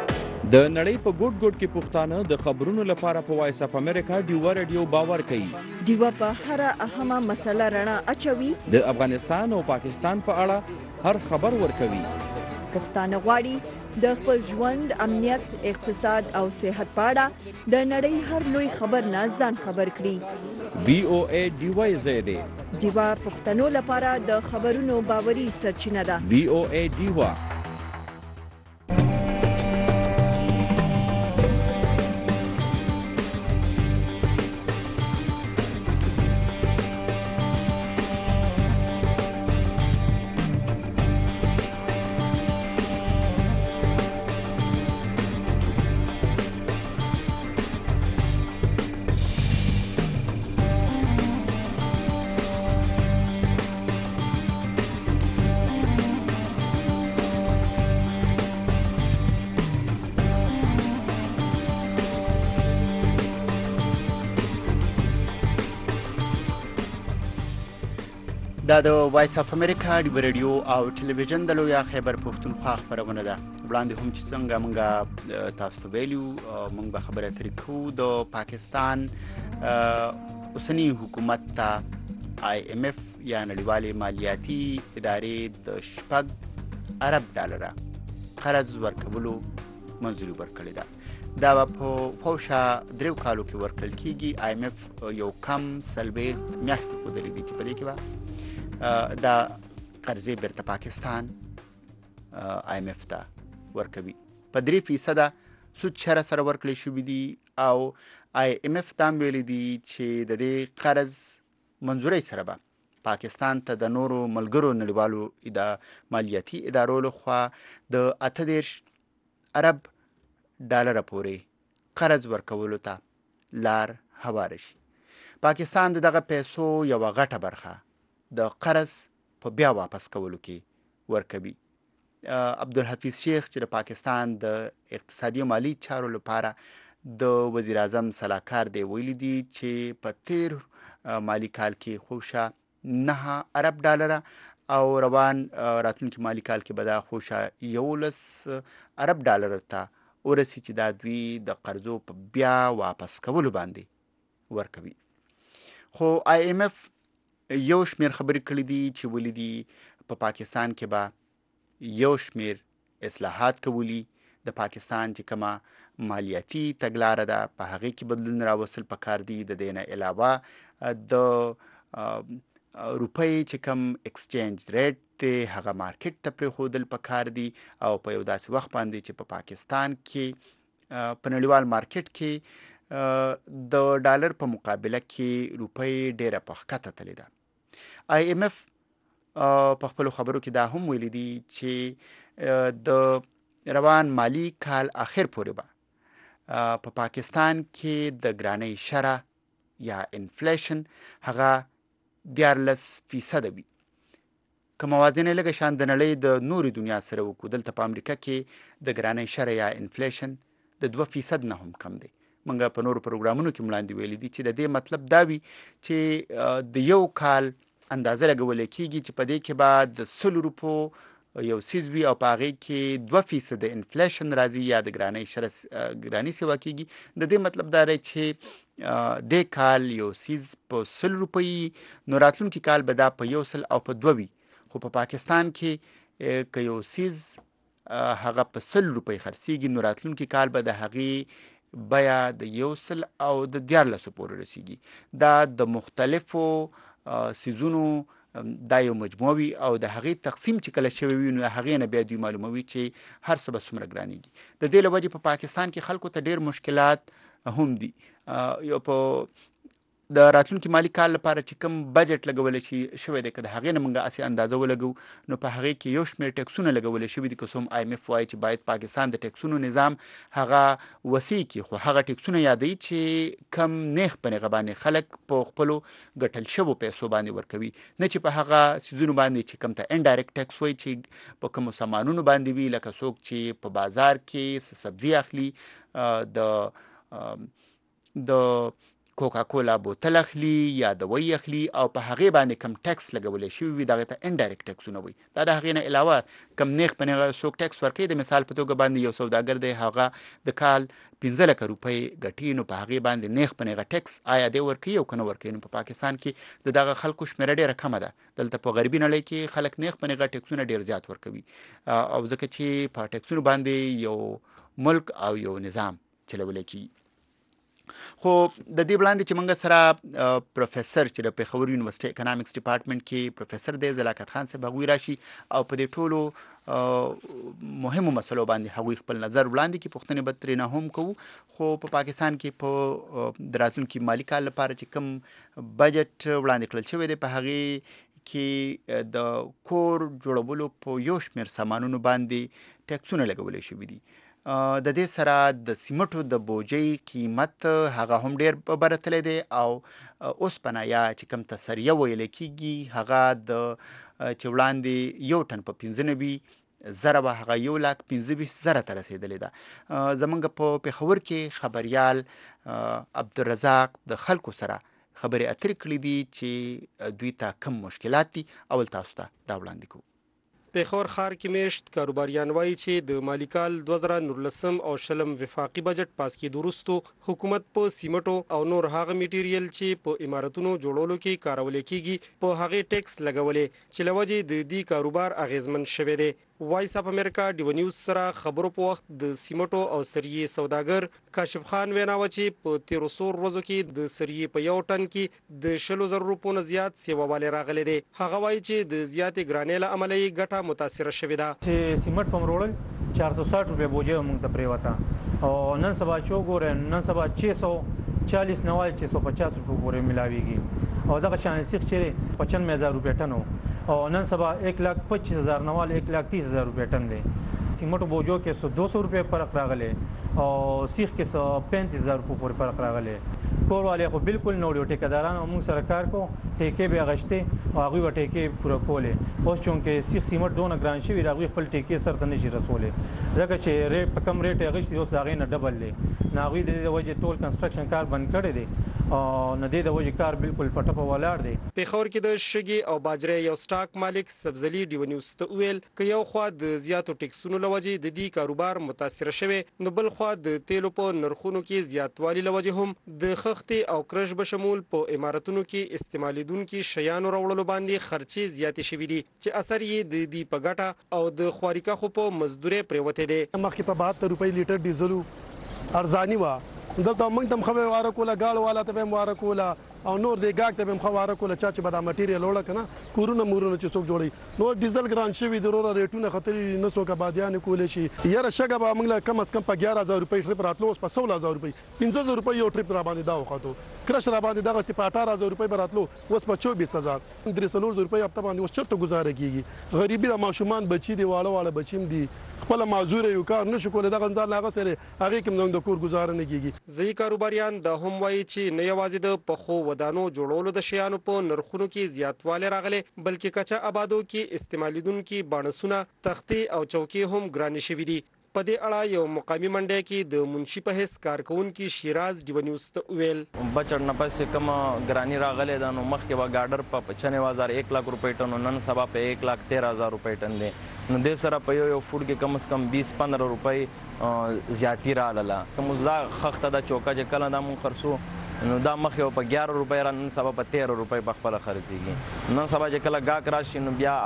د نړۍ په ګوټ ګوټ کې پښتانه د خبرونو لپاره په وایس اپ امریکا ډیوا رادیو باور کوي. ډیوا په هر اهمه مسله رڼا اچوي. د افغانستان او پاکستان په اړه هر خبر ورکوي. پښتانه غواړي د خپل ژوند، امنیت، اقتصاد او صحت په اړه د نړۍ هر لوی خبر نه ځان خبر کړي. وی او ای ډیوا زیاده ډیوا پښتنو لپاره د خبرونو باوري سرچینه ده. وی او ای ډیوا. دا د وایس اف امریکا ډیوا رادیو او ټلویزیون د لویا خیبر پښتونخوا خبرونه ده. وړاندې هم چې څنګه موږ تاسو ته ویلو موږ به خبره اترې کوو د پاکستان اوسني حکومت ته آی ایم اف یا نړیوالې مالیاتي ادارې د شپږ ارب ډالره قرض ورکولو منظوري ورکړې ده. دا به په پوشه دریو کالو کې ورکړل کېږي. آی ایم اف یو کم څلوېښت میاشتې ښودلې دي چې په دې کې به دا قرضې بیرته پاکستان آی ایم اف ته ورکوي. په درې فیصده سود شرح سره ورکړل شوي دي او آی ایم اف ته هم ویلي دي چې د دې قرض منظورۍ سره به پاکستان ته د نورو ملګرو نړیوالو مالیاتي ادارو لخوا د اته دېرش ارب ډالره پورې قرض ورکولو ته لار هواره شي. پاکستان د دغه پیسو یوه غټه برخه د قرض په بیا واپس کولو کې ورکوي. عبدالحفیظ شیخ چې د پاکستان د اقتصادي او مالی چارو لپاره د وزیر اعظم سلاکار دی ویلي دي چې په تیر مالی کال کې خوشه نه ارب ډالره او روان راتلونکي مالی کال کې به دا خوشه یولس ارب ډالره ته ورسي چې دا دوی د قرضو په بیا واپس کولو باندې ورکوي. خو آی ایم اف یو شمیر خبرې کړې دي چې ولې دي په پاکستان کې به یو شمیر اصلاحات کولی. د پاکستان چې کومه مالیاتي تګلاره ده په هغې کې بدلون راوستل پکار دي. د دې نه علاوه د روپۍ چې کوم ایکسچینج ریټ دی هغه مارکیټ ته پرېښودل پکار دي او په یو داسې وخت باندې چې په پاکستان کې په نړیوال مارکیټ کې د ډالر په مقابله کې روپۍ ډیره په ښکته تللې ده. آی ایم اف په خپلو خبرو کې دا هم ویلي دي چې د روان مالی کال اخر پورې به په پاکستان کې د ګرانۍ شرح یا انفلیشن هغه دیارلس فیصده وي. که موازنه لږه شان د نړۍ د نورې دنیا سره وکړو، دلته په امریکا کې د ګرانۍ شرح یا انفلیشن د دوه فیصد نه هم کم دی. موږ په نورو پروګرامونو کې وړاندې ویلي دي چې د دې مطلب دا وي چې د یو کال اندازه لګولی کېږي چې په دې کې به د سلو روپو یو څیز وي او په هغې کې دوه فیصده انفلیشن راځي یا د ګرانۍ شرح ګراني سیوا کېږي. د دې مطلب دا دی چې دې کال یو څیز په سل روپۍ نو راتلونکي کال به دا په یو سل او په دوه وي. خو په پاکستان کې که یو څیز هغه په سل روپۍ خرڅېږي نو راتلونکي کال به د هغې بیا د یو سل او د دیارلسو پورې رسیږي. دا د مختلفو سیزونو دا یو مجموعه وي او د هغې تقسیم چې کله شوی وي نو د هغې نه بیا دوی معلوموي چې هر څه به څومره ګرانېږي. د دې له وجې په پاکستان کې خلکو ته ډېر مشکلات هم دي. یو په د راتلونکي مالی کال لپاره چې کوم بجټ لګولی شي شوی دی که د هغې نه موږ هسې اندازه ولګو نو په هغې کې یو شمېر ټکسونه لګولی شوي دي. که څه هم آی ایم اف وایي چې باید پاکستان د ټکسونو نظام هغه وسیع کړي، خو هغه ټکسونه یادوي چې کم نیغ په نیغه باندې خلک په خپلو ګټل شوو پیسو باندې ورکوي، نه چې په هغه څیزونو باندې چې کوم ته انډایرکټ ټکس وایي چې په کومو سامانونو باندې وي، لکه څوک چې په بازار کې سبزي اخلي، د د کوکا کولا بوتل اخلي یا دوی اخلي او په هغې باندې کم ټیکس لګولی شوي وي دغې ته انډایرکټ ټیکسونه وي. دا د هغې نه علاوه کم نیغ په نیغه څوک ټیکس ورکوي، د مثال په توګه باندې یو سوداګر دی هغه د کال پنځه لکه روپۍ ګټي، نو په هغې باندې نیغ په نیغه ټیکس آیا دی ورکوي او که نه ورکوي. نو په پاکستان کې د دغه خلکو شمېره ډېره کمه ده. دلته په غربي نړۍ کې خلک نیغ په نیغه ټیکسونه ډېر زیات ورکوي، او ځکه چې په ټیکسونو باندې یو ملک او یو نظام چلولی کېږي. خو د دې وړاندې چې موږ سره پروفیسر چې د پېښور یونیورسټي اکانومیکس ډپارټمنټ کې پروفیسر دی ضلاکت خان صاحب هغوی راشي او په دې ټولو مهمو مسلو باندې هغوی خپل نظر وړاندې کړي، پوښتنې به ترېنه هم کوو. خو په پاکستان کې په د راتلونکي مالي کال لپاره چې کوم بجټ وړاندې کړل شوی دی په هغې کې د کور جوړولو په یو شمېر سامانونو باندې ټیکسونه لګولی شوي دي. د دې سره د سیمټو د بوجۍ قیمت هغه هم ډېر په بره تللی دی، او اوسپنه یا چې کوم تسریه ویلی کېږي هغه د چې وړاندې یو ټن په پنځه نوي زره به هغه یو لاک پنځه ویشت زره ته رسېدلی ده. زمونږ په پېښور کې خبریال عبدالرزاق د خلکو سره خبرې اترې کړي دي چې دوی ته کم مشکلات دي. اول تاسو ته دا وړاندې کوو. پېښور ښار کې میشت کاروباریان وایي چې د مالي کال دوه زره نولسم او شلم وفاقي بجټ پاس کېدو وروستو حکومت په سیمټو او نور هغه میټیریل چې په عمارتونو جوړولو کې کارول کېږي په هغې ټیکس لګولې چې له وجې د دې کاروبار اغېزمن شوی دی. وایس اف امریکا ډیو نیوز سره خبرو په وخت د سیمټو او سریې سوداګر کاشف خان وینا و چې په تیرو څو ورځو کې د سریې په یو ټن کې د شلو زرو روپو نه زیات سیوا والی راغلی دی. هغه وایي چې د زیاتې ګرانۍ له امله یې ګټه متاثره شوې ده. چې سیمټ په مروړل چار سو ساٹھ روپیه بوجه موږ ته پرېوته، او نن سبا چې وګورئ نن سبا چھ سو چالیس نوال چھ سو پچاس روپیو پورې ملاویږي، او دغه شان سیخ چې پچانوے هزار روپیه ټن و، او نن سبا ایک لاکھ پچیس ہزار نوال ایک لاکھ تیس ہزار روپے ٹن دے. سیمٹو بوجو کے سو دو سو روپے فرق راغلے، اور سیخ کے سو پینتیس ہزار روپے پورے فرق راغلے. کور والے کو بالکل نوڑی ټیکداران او موږ سرکار کو ټیکې به غشته او هغه و ټیکې پوره کولې. اوس چونکې سیخ سیمټ دونه ګران شوی راغوي خپل ټیکې سره نشي رسولې، ځکه چې ریټ په کم ریټ غشتي اوس هغه نه ډبل لې ناغوي د وجه ټول کنستراکشن کار بند کړی دی، او نه دی د وجه کار بالکل پټه په ولاړ دی. پېښور کې د شګې او باجرې یو سټاک مالک سبزلي ډیو نیوز ته ویل ک یو خوا د زیاتو ټیکسونو لوجه د دې کاروبار متاثر شوی، نو بل خوا د تیلو په نرخونو کې زیاتوالی لوجه هم د خختې او کرش بشمول په عمارتونو کې استعمالیدونکو شیانو راوړلو باندې خرچې زیاتې شوې دي، چې اثر یې د دې په ګټه او د خواریکا خو په مزدوري پریوته دي. مخکې په بهتر روپۍ لیټر ډیزلو ارزاني و، دلته موږ تم خبره واره کوله، گاړو والا ته هم واره کوله، او نور دی گاګ ته هم خواره کوله، چا چې به دا مټیریل وړه کنه کورونه مورونه چې څوک جوړي. نو ډیزل ګران شوی د روره ریټونه خطرې نه څوک آبادیان کولی شي. یاره شګه به موږ له کم از کم په ګیاره هزار روپۍ ټریپ راتلو، اوس په سوله هزار روپۍ پنځه زره روپۍ یو ټریپ را باندې دا وخوتو، کرش را باندې دغسې په اټاره هزار روپۍ به راتلو، اوس په چوبیس هزار درې څلور زره روپۍ هفته باندې اوس چېرته ګزاره کېږي. غریبي د ماشومان بچي دي، واړه واړه بچي هم دي، خپله معذوره یو کار نه شو کولی، دغه ځان له هغه سره هغې کې هم زموږ د کور ګزاره نه کېږي. ځایي کاروباریان دا هم وایي چې نه یوازې د پخو ودانو جوړولو د شیانو په نرخونو کې زیاتوالی راغلی، بلکې کچا آبادو کې استعمالیدونکي بانسونه، تختې او چوکۍ هم ګرانې شوي دي. په دې اړه یو مقامي منډی کې د منشي په حیث کارکوونکي شیراز ډیو نیوز ته ویل بچت نه پس کوم ګرانی راغلی ده، نو مخکې به ګاډر په پچانوے هزار ایک لاک روپۍ ټن، نن سبا په ایک لاک تیرہ هزار روپۍ ټن دی. نو دې سره په یو یو فوډ کې کم از کم بیس پندرہ روپۍ زیاتی راغله. که موږ دا خښته ده چوکه چې کله دا مونږ خرڅو نو دا مخکې په ګیاره روپۍ را، نن سبا په تیرہ روپۍ په خپله خرڅېږي. نن سبا چې کله ګاهک راشي نو بیا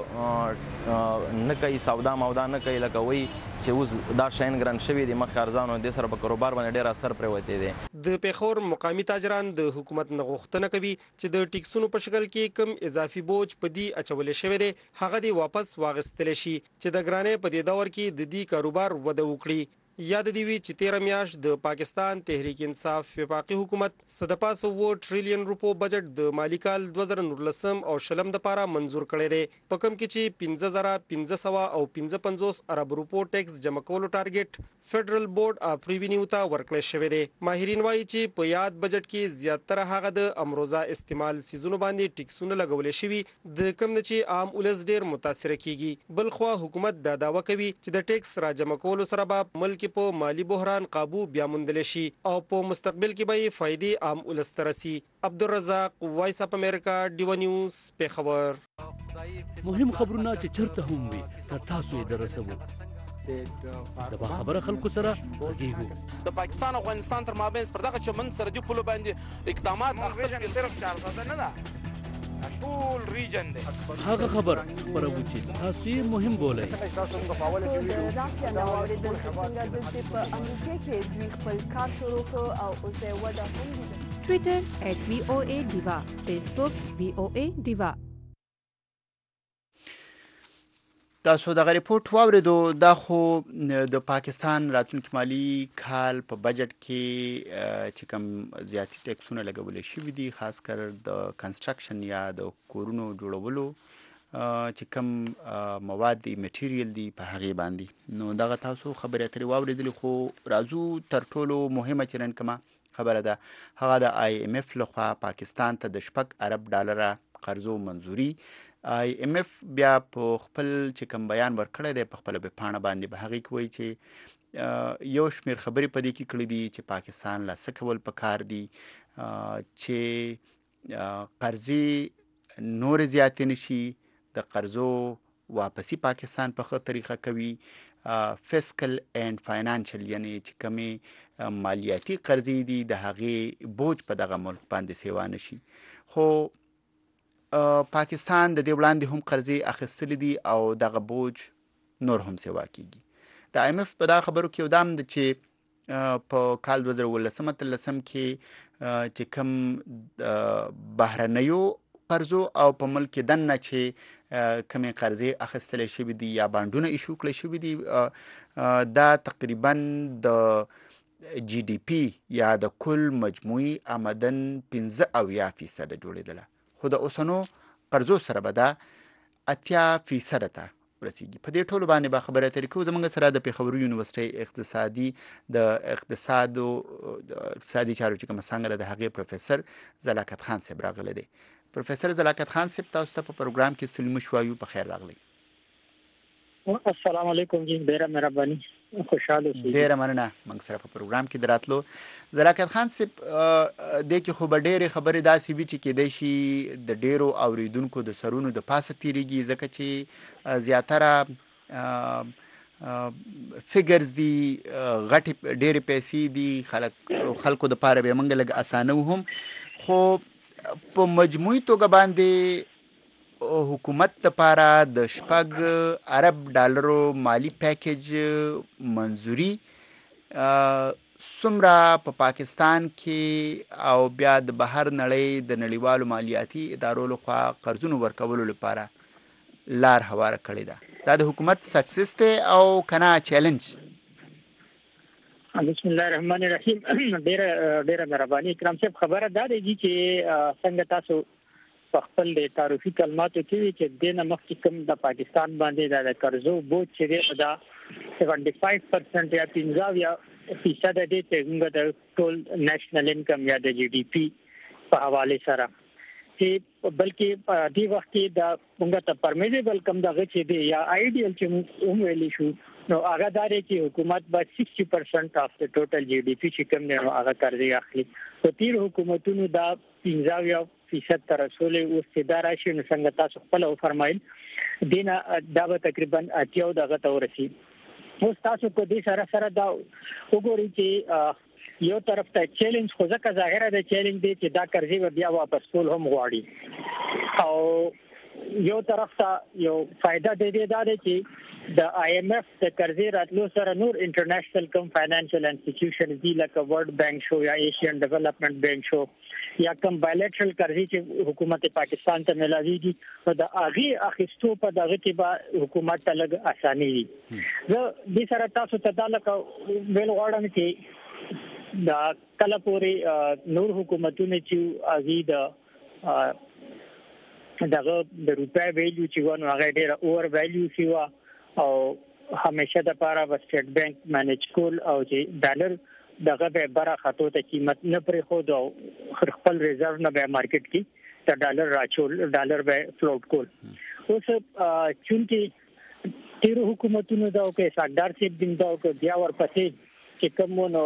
هغه نه کوي سودا مودا نه کوي، لکه وایي چې اوس دا شیان ګران شوي دي، مخکې ارزان و، دې سره په کاروبار باندې ډېر اثر پرېوتی دی. د پېښور مقامي تاجران د حکومت نه غوښتنه کوي چې د ټیکسونو په شکل کې کم اضافي بوج په دې اچولی شوی دی هغه دې واپس واخیستلی شي، چې د ګرانۍ په دې دور کې د دې کاروبار وده وکړي. یاد دی وی چې تیره میاشت د پاکستان تحریک انصاف وفاقي حکومت څه د پاسه اووه ټریلیون روپو بجټ د مالي کال دوه زره نولسم او شلم دپاره منظور کړی دی، په کوم کې چې پنځه زره پنځه سوه او پنځه پنځوس ارب روپو ټیکس جمع کولو ټارګټ فیډرل بورډ اف ریونیو ته ورکړی شوی دی. ماهرین وایي چې په یاد بجټ کې زیاتره هغه د امروزه استعمال سیزونو باندې ټیکسونه لګولی شوي، د کوم نه چې عام ولس ډېر متاثره کیږي. بل خوا حکومت دا دعوه کوي چې د ټیکس را جمع کولو سره به ملک کې په مالی بحران قابو بیا موندل شي او په مستقبل کې به فائدې عام ولس ته رسي. عبدالرزاق، وایس اپ امریکا، ډیو نیوز، پیښور. مهم خبرونه چې چرته هم وي تر تاسو یې درسوو. د باخبره خلکو سره غږیږو. د پاکستان او افغانستان تر مابین پر دغه چمن سرحدي پولو باندې اقدامات اخیستل صرف چار ساده نه ده، ټول ریجن دی. هغه خبر خبرو چې تاسو یې مهم بولئ. د رافیا نو اوریدل چې څنګه د په امریکا کې دوی خپل کار شروع کړ او اوس یې وده هم لیدل. ټویټر ایٹ وی او اے ډیوا، فیسبوک وی او اے ډیوا. تاسو دغه ریپورت واوریدو. دا خو د پاکستان راتلونکي مالی کال په بجټ کې چې کوم زیاتې ټیکسونه لګول شوي دي، خاص کر د کنسټرکشن یا د کورونو جوړولو چې کوم مواد دي، میټیریل دي، په هغې باندې نو دغه تاسو خبرې اترې واوریدلې. خو راځو تر ټولو مهمه چې نن کومه خبره ده هغه د آی ایم ایف لخوا پاکستان ته د شپږ ارب ډالره قرضو منظوري. آی ایم ایف بیا په خپل چې کوم بیان ورکړی دی په خپله ویبپاڼه باندې به هغې کې وایي چې یو شمېر خبرې په دې کې کړي دي چې پاکستان لا څه کول پکار دي چې قرضې نورې زیاتې نه شي، د قرضو واپسي پاکستان په ښه طریقه کوي، فسکل اینڈ فاینانشل یعنی چې کومې مالیاتي قرضې دي د هغې بوج په دغه ملک باندې سیوا نه شي. خو پاکستان د دې وړاندې هم قرضې اخیستلې دي او دغه بوج نور هم سیوا کیږي. د آی ایم ایف په دا خبرو کې یو دام ده چې په کال دوه زره اوولسم اتلسم کې چې کوم بهرنیو قرضو او په ملک کې دننه چې کومې قرضې اخیستلې شوي دي یا بانډونه ایشو کړی شوي دي، دا تقریبا د جی ډي پی یا د کل مجموعي آمدن پنځه اویا فیصده جوړېدله. خو د اوسنو قرضو سره به دا اتیا فیصده ته ورسیږي. په دې ټولو باندې به خبرې اترې کوو. زموږ سره د پېښور یونیورسټۍ اقتصادي د اقتصادو اقتصادي چارو چې کومه څانګه د هغې پروفیسر زلاکت خان صاحب راغلی دی. پروفیسر زلاکت خان صاحب تاسو ته په پروګرام کې ستړي مو شوایو، په خیر راغلی. السلام علیکم جی، ډیره مهرباني، خوشاله اوسئ. ډیره مننه موږ سره په پروګرام کې دراتلو. زلاکت خان صاحب دې کې خو به ډېرې خبرې داسې وي چې کیدای شي د ډېرو اوریدونکو د سرونو د پاسه تیریږي، ځکه چې زیاتره فګرز دي، غټې ډېرې پیسې دي، خلک خلکو دپاره به یې موږ لږ اسانه هم، خو په مجموعي توګه باندې حکومت لپاره د شپږ ارب ډالرو مالی پیکیج منظوري څومره په پاکستان کې او بیا د بهر نړۍ د نړیوالو مالیاتي ادارو لخوا قرضونو ورکولو لپاره لار هواره کړې ده. دا د حکومت سکسس دی او کنه چیلنج؟ بسم الله الرحمن الرحیم. ډیره ډیره مهرباني کرام صاحب. خبره دا دی چې څنګه تاسو په خپل د تعارفي کلماتو کې وی چې د نمخ کوم د پاکستان باندې د قرضو بوج چې دا پچهتر پرسنټ یا پنځه فیصد دی چې د ټول نېشنل انکم یا د جی ډي پی په حواله سره، چې بلکې په دې وخت کې د موږ ته پرمیزیبل کم دغه چې دی یا آیډیل چې هم ویلی شو نو هغه دا دی چې حکومت به شصت پرسنټ اف د ټوټل جی ډي پی چې کوم دی هغه قرضې اخلي. په تیر حکومتونو دا پنځه فیصد تر رسولې اوس چې دا راشي نو څنګه تاسو خپل وفرمایل دینه دا به تقریبا اتیا دغه ته ورسي. اوس تاسو په دې سره سره دا وګورئ چې یو طرف ته چیلنج خو ځکه ظاهره ده چیلنج دی چې دا قرضې بیا واپس کول هم غواړي، او یو طرف ته یو فائدہ دی دی دا دی چې د آی ایم ایف د قرضې راتلو سره نور انټرنیشنل کم فاینانشل انسټیټیوشنز دي لکه ورلد بانک شو یا ایشین ډیولپمنٹ بانک شو یا کم بایلیټرل قرضې چې حکومت پاکستان ته ملاويږي نو د هغې اخیستو په دغه کې به حکومت ته لږ اساني وي. زه دې سره تاسو ته دا لکه ویل غواړم چې دا کله پورې نور حکومتونه چې هغې د دغه د روپیا ویلیو چې و نو هغه ډېره اوور ویلیو شي وه او همیشه د پاره به سټیټ بانک مانیج کول او چې ډالر دغه به بره خطو ته قیمت نه پرې خود او خپل ریزرو نه به مارکیټ کې د ډالر راچول ډالر به فلوټ کول. اوس چونکی تیرو حکومتونو دا وکړي ساګدار سیب دین دا وکړي بیا ورپسې چې کوم نو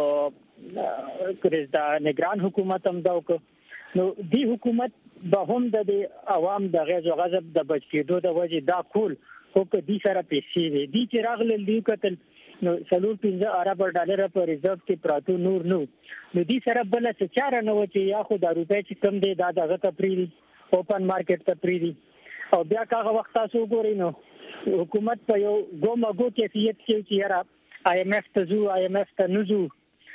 کړه نگران حکومت هم دا وکړي نو دی حکومت به هم د عوام د غیظ او غضب د بچ کېدو د وجې دا کول خو که دې سره پیسې وي دي چې راغلل دی کتل نو څلور پنځه ارب ډالر په ریزرو کې پراته نور نو نو دې سره بل څه چاره نه و چې یا خو د روپې چې کم دی دا دغه تپریری اوپن مارکیټ تپریری او بیا هغه وخت تاسو ګورئ نو حکومت په یو ګومګو کیفیت کې چې یاره آی ایم ایف ته ځو آی ایم ایف ته نه ځو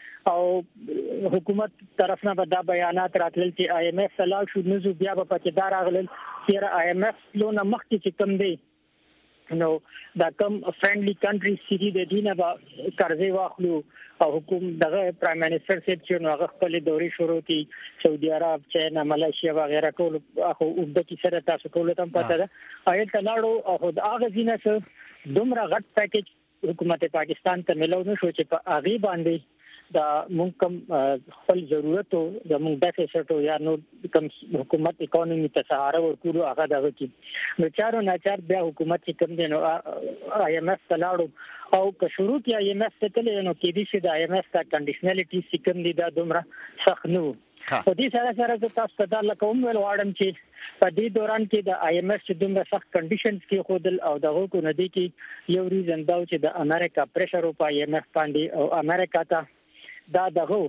او حکومت طرف نه به دا بیانات راتلل چې آی ایم ایف ته لاړ شو نه ځو بیا به پکې دا راغلل چې یاره آی ایم ایف لونه مخکې چې کم دی نو دا کم فرندلی کنټریز چې د دینه به قرضې واخلو او حکومت دغه پرایم منسٹر صاحب چې نو هغه خپل دوري شروع کړي سعودي عرب چاینا ملایشیا وغیرہ ټول اخو د کی سره تاسو ټول ته پته ده آیت لاړو او د هغه ځینه څه دومره غټ پیکیج حکومت پاکستان ته ملو نه شو چې په هغه باندې دا مونږ کوم خپل ضرورت او د مونږ د فیصلو یا نو کوم حکومت اکانومي ته سهارا ورکولو هغه دغه کی نو چارو ناچار بیا حکومت چې کوم دی نو آی ایم ایف تلاړو او که شروع کې آی ایم ایف ته تل نو کې دي چې د آی ایم ایف کا کنډیشنالټي سکم دي دا دومره سخت نو په دې سره سره تاسو ته دا لکه ویل واړم چې په دې دوران کې د آی ایم ایف چې دومره سخت کنډیشنز کې خودل او دغه کو نه دي کې یو ریزن دا چې د امریکا پریشر په آی ایم ایف باندې او امریکا ته دا دغه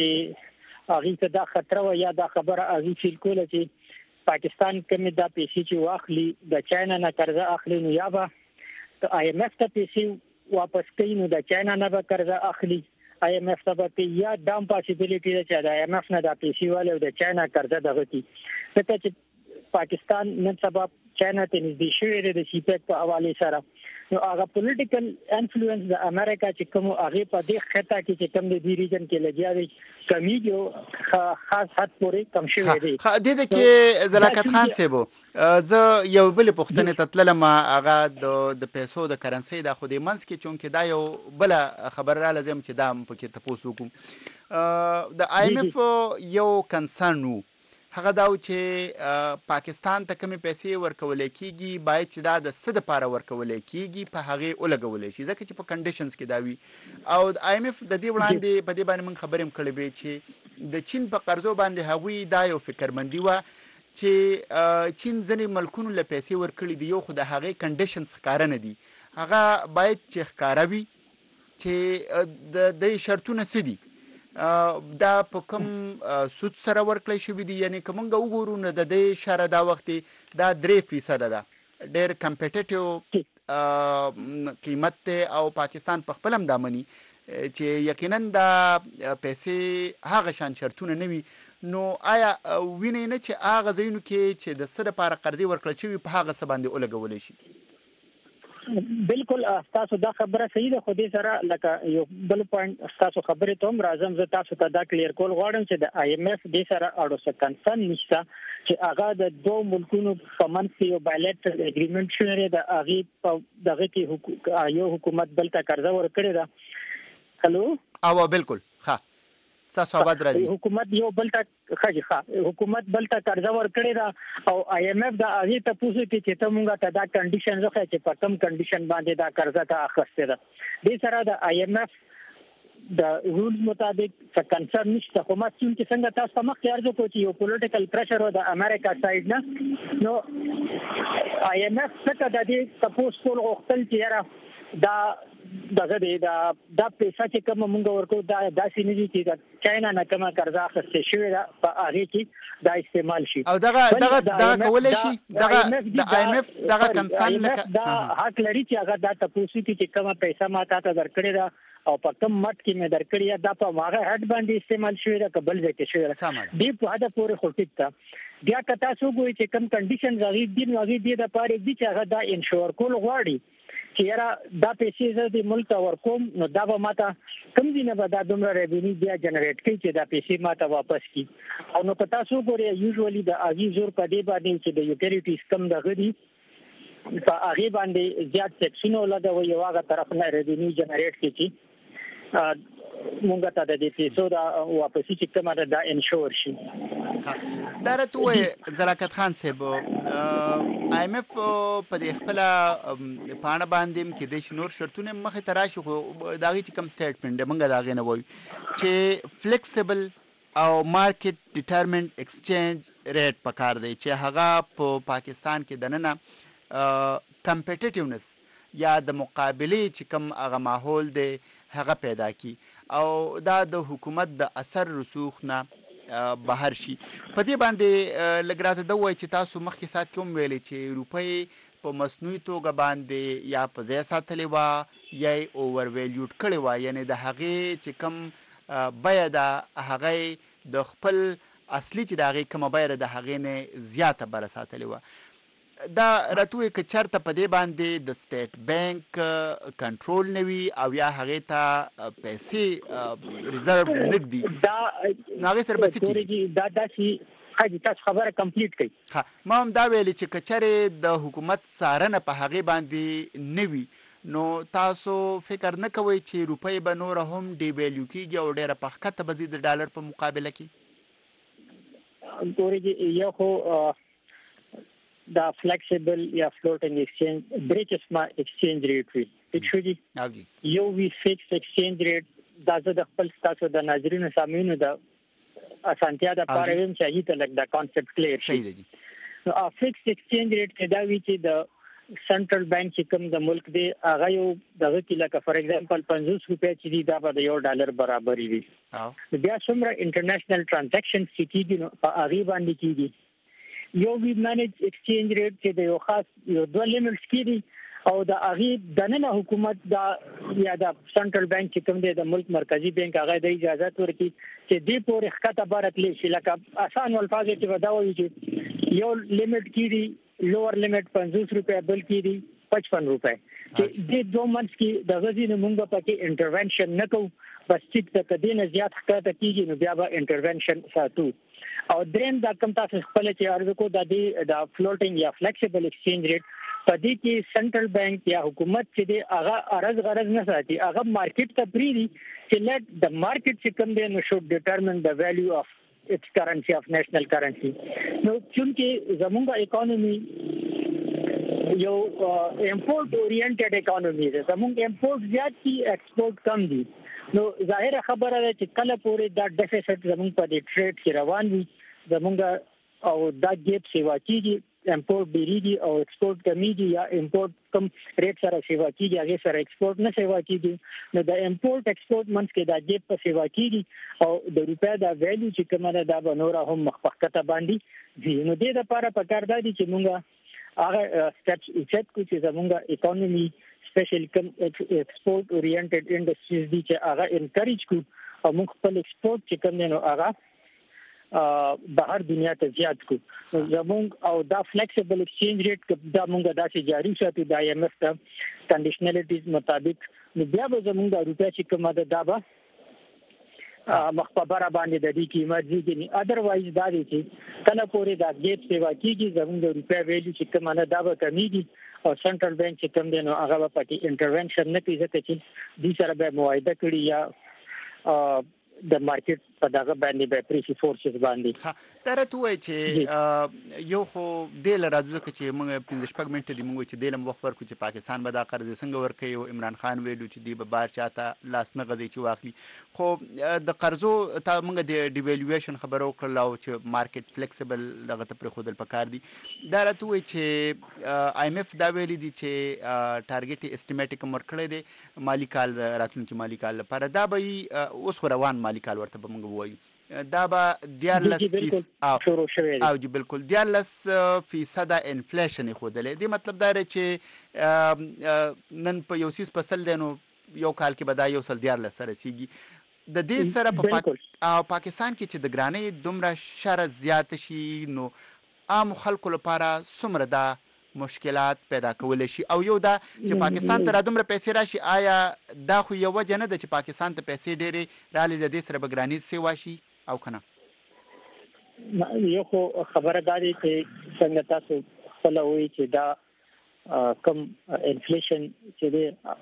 چې هغه ته دا خطر و یا دا خبره هغه فیل کوله چې پاکستان کومه دا پیسې چې واخلي د چاینا نه قرضه اخلي نو یا به د آی ایم ایف ته پیسې واپس کوي نو د چاینا نه به قرضه اخلي آی ایم ایف ته به یا دام پاسیبিলিټی ده چې د آی ایم ایف نه د پیسې والو د چاینا قرضه دغه کی ځکه چې پاکستان نن سبا چاینا ته نږدې شوی دی د سی پیک په حواله سره نو هغه پولیټیکل انفلوئنس د امریکا چې کوم هغه په دې خطه کې چې کوم د دې ریجن کې لګیا دی کمیږي خاص حد پورې کم شوی دی خا د دې کې زلاکت خان سیبو زه یو بل پښتنه تتلم هغه د پیسو د کرنسي د خو دې منځ کې چونکه دا یو بل خبر را لازم چې دا پکې تاسو کوم د آی ایم ایف یو کنسرن هغه دا چې پاکستان ته کومې پیسې ورکول کېږي باید چې دا د څه دپاره ورکول کېږي په هغې ولګولی شي ځکه چې په کنډیشنز کې دا وي او د آی ایم ایف د دې وړاندې په دې باندې موږ خبرې هم کړې وې چې د چین په قرضو باندې هغوی دا یو فکرمندي وه چې چین ځینې ملکونو له پیسې ورکړي دي یو خو د هغې کنډیشنز ښکاره نه دي هغه باید چې ښکاره وي چې د دې شرطونه څه دي دا په کوم سود سره ورکړی شوي دي یعنې که موږ وګورو نو د دې شره دا وخت دا درې فیصده ده ډېر کمپیټیټیو قیمت دی او پاکستان په خپل هم دا مني چې یقینا دا پیسې هغه شان شرطونه نه وي نو آیا وینئ نه چې هغه ځایونو کې چې د څه دپاره قرضې ورکړل شوي په هغه څه باندې ولګولی شي بالکل تاسو دا خبره صحیح ده خو دې سره لکه یو بل پوینټ تاسو خبرې ته هم راځم زه تاسو ته دا کلیر کول غواړم چې د آی ایم ایف دې سره اړو څه کنسرن نشته چې هغه د دوه ملکونو په منځ کې یو بایلیټرل اګریمنټ شوی دی د هغې په دغه کې یو حکومت بل ته قرضه ورکړې ده هلو او بالکل ښه تاسو آباد راځي حکومت یو بل ته خاجي ښه حکومت بل ته قرضه ورکړې ده او آی ایم ایف دا هغه ته پوښتنه کوي چې ته مونږه ته دا کنډیشن زخه چې په کوم کنډیشن باندې دا قرضه ته اخیسته ده دې سره د آی ایم ایف د رولز مطابق څه کنسرن نشته خو ما چې څنګه تاسو مخ کې ارزو کوي یو پولیټیکل پریشر و د امریکا سایډ نه نو آی ایم ایف څخه د دې تاسو کول غوښتل چې یاره دا دغه دی دا د پیسې چې کوم مونږ ورکو دا داسې نه دي چې د چاینا نه کومه قرضه اخیستل شوې ده په هغه کې دا استعمال شي او دغه دغه دغه کولای شي دغه د آی ایم ایف دغه کنسرن لکه دا حق لري چې هغه دا تاسو کې کومه پیسې ما ته درکړې ده او په کوم مټ کې مې درکړې ده په هغه هډ باندې استعمال شوې ده قبل ځکه شوې ده دی په هدا پورې خو ټیک ده بیا که تاسو ګورئ چې کوم کنډیشن زغی دي نو هغه دی د پاره دي چې هغه دا انشور کول غواړي چې یاره دا پیسې زه د ملک ورکوم نو دا به ماته کوم دي نه به دا دومره ریوینیو بیا جنریټ کوي چې دا پیسې ماته واپس کړي او نو که تاسو ګورئ یوزولي د هغې زور په دې باندې چې د یوټیلیټیز کم دغه دي په هغې باندې زیات ټیکسونه ولګوي یو هغه طرف نه ریوینیو جنریټ کړي مونږ ته د دې پیسو دا واپسی چې کومه ده دا انشور شي. دا راته ووایه زراکت خان صاحب، آی ایم اف په دې خپله پاڼه باندې هم کېدای شي نور شرطونه مخې ته راشي، خو د هغې چې کوم سټیټمنټ دی موږ د هغې نه وایو چې فلیکسیبل او مارکیټ ډیټرمنټ ایکسچینج ریټ پکار دی چې هغه په پاکستان کې دننه کمپیټیټیونس یا د مقابلې چې کوم هغه ماحول دی هغه پیدا کی او دا د حکومت د اثر رسوخ نه بهر شي. په دې باندې لږ راته ده ووایي چې تاسو مخکې ساعت کې هم ویلې چې روپۍ په مصنوعي توګه باندې یا په ځای ساتلې وه یا یې اوور ویلیوډ کړې وه، یعنې د هغې چې کوم بیه ده هغه د خپل اصلي چې د هغې کومه بیه ده د هغې نه زیاته بره ساتلې وه. دا راته ووایي که چېرته په دې باندې د سټیټ بینک کنټرول نه وي او یا هغې ته پیسې ریزرو نږدي نو هغې سره به څه کېږي؟ دا داسې حاجي تاسو خبره کمپلیټ کړئ. ښه، ما هم دا ویلې چې که چېرې د حکومت څارنه په هغې باندې نه وي نو تاسو فکر نه کوئ چې روپۍ به نوره هم ډیویلیو کېږي او ډېره په ښکته به ځي د ډالر په مقابله کې؟ ګورې یو خو دا فلیکسیبل یا فلوټینګ ایکسچینج درې قسمه ایکسچینج ریټ وي. ټیک شو جي؟ یو وی فکس ایکسچینج ریټ، دا زه د خپل ستاسو د ناظرینو سامعینو د اسانتیا دپاره ویم چې هغې ته لږ دا کانسپټ کلیر شي. نو فکس ایکسچینج ریټ کې دا وي چې د سنټرل بانک چې کوم د ملک دی هغه یو دغه کې لکه فار ایگزامپل پنځوس روپۍ چې دي دا به د یو ډالر برابر وي. بیا څومره انټرنیشنل ټرانزیکشنز چې کېږي نو په هغې باندې کېږي. یو وی مینج ایکسچینج ریټ چې د یو خاص یو دوه لیمټس کې دي او د هغې دننه حکومت دا یا د سنټرل بانک چې کوم دی د ملک مرکزي بانک هغه د اجازت ورکړي چې دې پورې ښکته باره تللی شي. لکه اسان الفاظو کې به دا وایي چې یو لیمټ کې دي لوور لیمټ پنځوس روپۍ بل کې دي پچپن روپۍ، چې دې دوه منځ کې دغه ځینې موږ به پکې انټرونشن نه کوو، بس ټیک ده که دې نه زیات ښکته کېږي نو بیا به انټرونشن ساتو. او دریم دا کوم تاسو خپله چې عرض کو د دې د فلوټینګ یا فلیکسیبل ایکسچینج ریټ په دې کې سنټرل بانک یا حکومت چې دی هغه عرض غرض نه ساتي، هغه مارکیټ ته پرېږدي چې لیټ د مارکیټ چې کوم دی نو شوډ ډیټرمن د ویلیو اف اټس کرنسي اف نیشنل کرنسي. نو چونکې زموږ اکانومي یو امپورټ اورینټډ اکانومي ده، زموږ امپورټ زیات دي ایکسپورټ کم دي، نو ظاهره خبره ده چې کله پورې دا ډیفیسټ زموږ په دې ټریډ کې روان وي زموږ او دا ګیپ سیوا کېږي، امپورټ ډېرېږي او ایکسپورټ کمیږي یا امپورټ کم ریټ سره سیوا کېږي هغې سره ایکسپورټ نه سیوا کېږي. نو د امپورټ ایکسپورټ منځ کې دا ګیپ په سیوا کېږي او د روپۍ دا ویلیو چې کومه ده دا به نوره هم مخ په ښکته باندې ځي. نو دې دپاره پکار دا دي چې موږ هغه سټپس اوچت کړو چې زموږ اکانومي سپیشل کم ایکسپورټ اورینټډ انډسټریز دي چې هغه انکریج کړو او موږ خپل ایکسپورټ چې کوم دی نو هغه بهر دنیا ته زیات کړو. زموږ او دا فلیکسیبل ایکسچینج ریټ دا موږ داسې جاري ساتو د آی ایم ایف ته کنډیشنلیټیز مطابق، نو بیا به زموږ د روپۍ چې کومه ده دا به مخ په بره باندې د دې قیمت ځي. ادروایز دا دی چې کله پورې دا ګیپ سیوا کېږي زموږ د روپۍ ویلیو چې کومه ده دا به کمیږي او سنټرل بانک چې کوم دی نو هغه به پکې انټرونشن نه کوي ځکه چې دوی سره به معاهده کړي یا د مارکیټ په دغه باندې به پریسي فورسز باندې. دا راته ووایي چې یو خو دې له راځو ځکه چې موږ پنځه شپږ منټه دي موږ وایي چې دې له وخت ورکړو چې پاکستان به دا قرض څنګه ورکوي او عمران خان ویلو چې دوی به بار چاته لاس نه غځوي چې واخلي، خو د قرضو تا موږ د ډیویلویشن خبره وکړله او چې مارکیټ فلیکسیبل دغه ته پرېښودل پکار دي. دا راته ووایي چې آی ایم ایف دا ویلي دي چې ټارګېټ یې اسټیمیټ یې کوم ورکړی دی مالي کال راتلونکي مالي کال لپاره، دا به اوس خو روان مالي کال ورته به موږ وایو دا به دیارلس فیصد او جی بالکل دیارلس فیصده انفلیشن یې ښودلی. دې مطلب دا دی چې نن په یو څیز په سل دی نو یو کال کې به دا یو سل دیارلس ته رسیږي. د دې سره په پاکستان کې چې د ګرانۍ دومره شر زیاته شي نو عامو خلکو لپاره څومره دا مشکلات پیدا کولی شي؟ او یو دا چې پاکستان ته را دومره پیسې راشي آیا دا خو یو وجه نه ده چې پاکستان ته پیسې ډېرې رالې د دې سره به ګرانۍ سیوا شي او که نه؟ یو خو خبره دا دی چې څنګه تاسو خپله وایي چې دا کم انفلیشن چې دی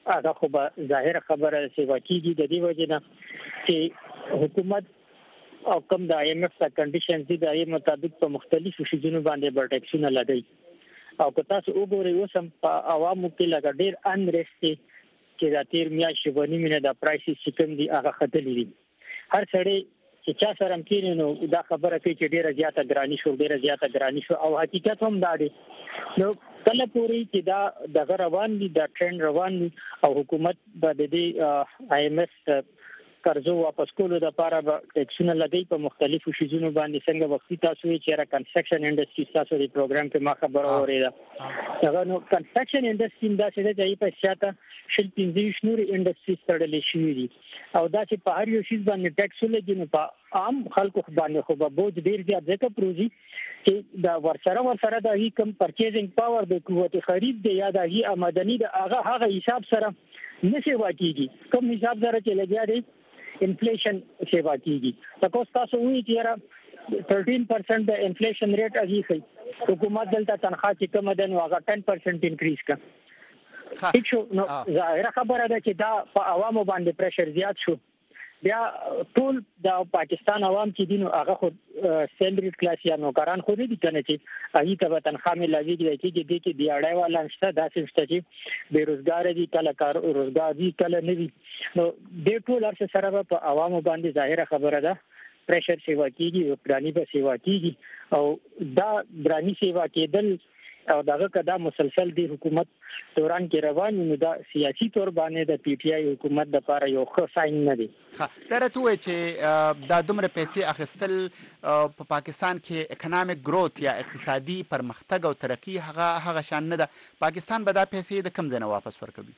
هغه خو به ظاهر خبره سیوا کیږي د دې وجه نه چې حکومت او کوم د آی ایم ایف د کنډیشنز دي د ای مطابق په مختلفو شیزونو باندې بر ټیکسونه لګي او که تاسو وګورئ اوس هم په عوامو کې لږ ډیر انریسټ چې د تیر میاشتې په نیمه د پرایسز چې کوم دي هغه ختلي دي هر سړی چې چا سره مکینې نو دا خبره کوي چې ډیره زیاته ګرانی شو ډیره زیاته ګرانی شو او حقیقت هم دا دی نو کله پوری چې دا د روان دي د ټرند روان دي او حکومت به د دې آی ایم ایف قرضو واپس کولو د لپاره به ټیکسونه لګي په مختلفو شیزونو باندې څنګه وختي تاسو چې را کنسټرکشن انډستری تاسو د پروګرام کې ما خبره اوریده هغه نو کنسټرکشن انډستری دا چې د په شاته شل پنځه شنوري انډستری سره شي دي او دا چې په هر یو شیز باندې ټیکس لګي نو په عام خلکو باندې خو به بوج ډیر زیات ځکه پروژي چې دا ورسره ورسره د هی کم پرچیزینګ پاور د قوت خرید دی یا د هی آمدنی د هغه هغه حساب سره نشي واکېږي کوم حساب سره چې لګیا دی انفلیشن سیوا کیږي تاسو تاسو وی چې را thirteen percent د انفلیشن ریټ اږي حکومت دلته تنخواه چې کوم ده نو هغه ten percent انکریز کړ هیڅ نو ظاهر خبره ده چې دا په عوامو باندې پریشر زیات شو بیا ټول د پاکستان عوام چې دینو هغه خو سیلری کلاس یا نوکران خو دې کنه چې هغه ته تنخواه ملایي دي چې دې کې دی اړای والا نشته دا څه چې بیروزګار دي کله کار روزګار دي کله نه دي نو دې ټول ارڅ سره په عوامو باندې ظاهره خبره ده پریشر سیوا کیږي او پرانی به سیوا کیږي او دا برانی سیوا کېدل او دغه کدا مسلسل دی حکومت دوران کې روان نو دا سیاسي تور باندې د پی ټ آی حکومت د لپاره یو ښه ساين نه دی ها درته وای چې دا دومره پیسې اخیستل په پاکستان کې اکونومیک گروث یا اقتصادي پرمختګ او ترقی هغه هغه شان نه ده پاکستان به دا پیسې د کم ځای نه واپس ورکوي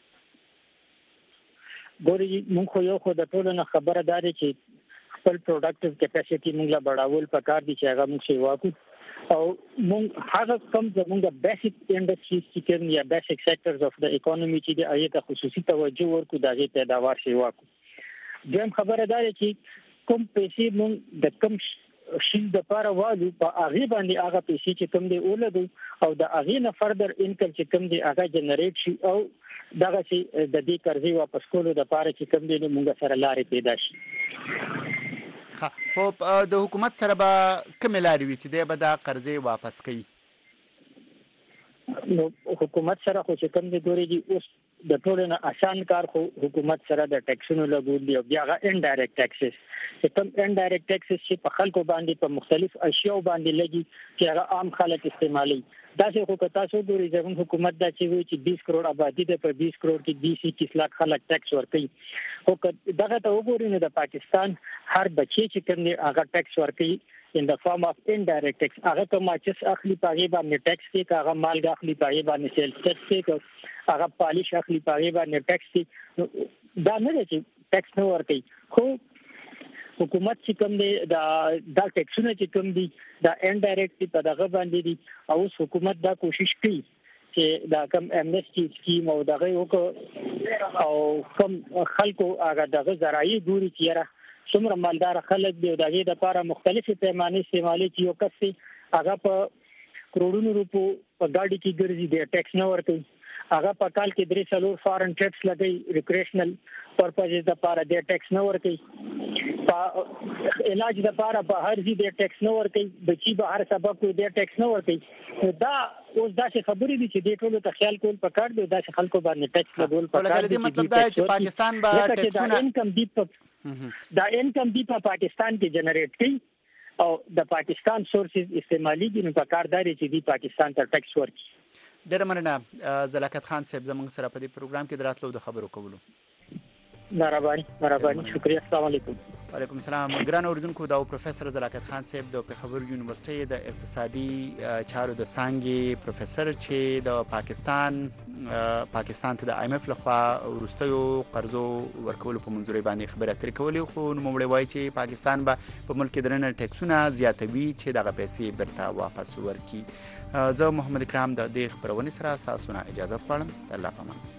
ګوري مونږ خو یو خو د ټولو نه خبره داري چې خپل پروډکټیو کیپاسټي مونږ لا بڑاول پکار دي چې هغه موږ شي واکو او مونږ هغه کوم زموږ بیسیک انډستریز چې کوم یا بیسیک سېکټرز اف د اکانومي چې د ایته خصوصي توجه ورکو دغه پیداوار شي واکو دیم خبره ده چې کوم پیسې مونږ د کم شیل د لپاره والو په هغه باندې هغه پیسې چې کوم دی اولګو او د هغه نه فردر انکم چې کوم دی هغه جنریټ شي او دغه چې د دې قرضې واپس کولو د لپاره چې کوم دی مونږ سره لارې پیدا شي خو د حکومت سره به کوم لارې وي چې د به دا قرضې واپس کوي نو حکومت سره خو چې کوم دی ګوري دي اوس د ټولو نه آسان کار خو حکومت سره د ټیکسونو لګول دی او بیا هغه انډایرکټ ټیکسز چې کوم انډایرکټ ټیکسز چې په خلکو باندې په مختلف اشیاء باندې لګي چې هغه عام خلک استعمالي دا چې خو تاسو ګوري زموږ حکومت دا چې وی چې بیس کروڑ آبادی ده په بیس کروڑ کې بیس اکیس لک خلک ټیکس ورکوي خو دغه ته وګورئ نو د پاکستان هر بچی چې کوم دی هغه ټیکس ورکوي in the form of indirect tax هغه کوم چې اخلي پاغي باندې ټیکس کې هغه مالګه اخلي پاغي باندې سیلز ټیکس کې هغه پالیش اخلي پاغي باندې ټیکس کې دا نه دی چې ټیکس نه ورکوي خو حکومت چې کوم دی دا دا ټیکسونه چې کوم دي دا انډایرکټلی په دغه باندې دي او حکومت دا کوشش کوي چې دا کوم امنیسټي سکیم او دغه وکړو او کوم خلکو هغه دغه ذرایع ګوري چې څومره مالدار خلک دی دغه د لپاره مختلفي پیمانې استعمالي چې یو کس هغه په کروڑونو روپو په گاډي کې ګرځي دی ټیکس نه ورکوي هغه په کال کې درې څلور فارن ټریپس لګي ریکریشنل پرپزز د لپاره دی ټیکس نه ورکوي په علاج د لپاره په هر ځای دی ټیکس نه ورکوي بچي به هر سبب کو دی ټیکس نه ورکوي دا اوس دا څه خبرې دي چې د ټولو ته خیال کول پکار دی دا چې خلکو باندې ټیکس لګول پکار دی مطلب دا چې پاکستان به ټیکسونه انکم دی دا انکم دی په پاکستان کې جنریټ کړي او د پاکستان سورسز استعمالي دي نو پکارداري چې دی پاکستان ته ټیکس ورکړي ډېر مننه زلاکت خان صاحب زموږ سره په دې پروګرام کې دراتلو د خبرو کولو مهرباني مهرباني شکریہ السلام علیکم وعلیکم السلام ګران اوریدونکو دا پروفیسور زلاکت خان صاحب د پېښور یونیورسيټي د اقتصادي چارو د څانګې پروفیسور چې د پاکستان پاکستان ته د آی ایم ایف لخوا وروستیو قرضو ورکولو په منځوري باندې خبرې اترې کولې خو نوموړی وایي چې پاکستان به په ملک کې درنه ټیکسونه زیاتوي چې دغه پیسې بیرته واپس ورکړي زه محمد کرام د دې خبرونې سره تاسو نه اجازه غواړم الله پامان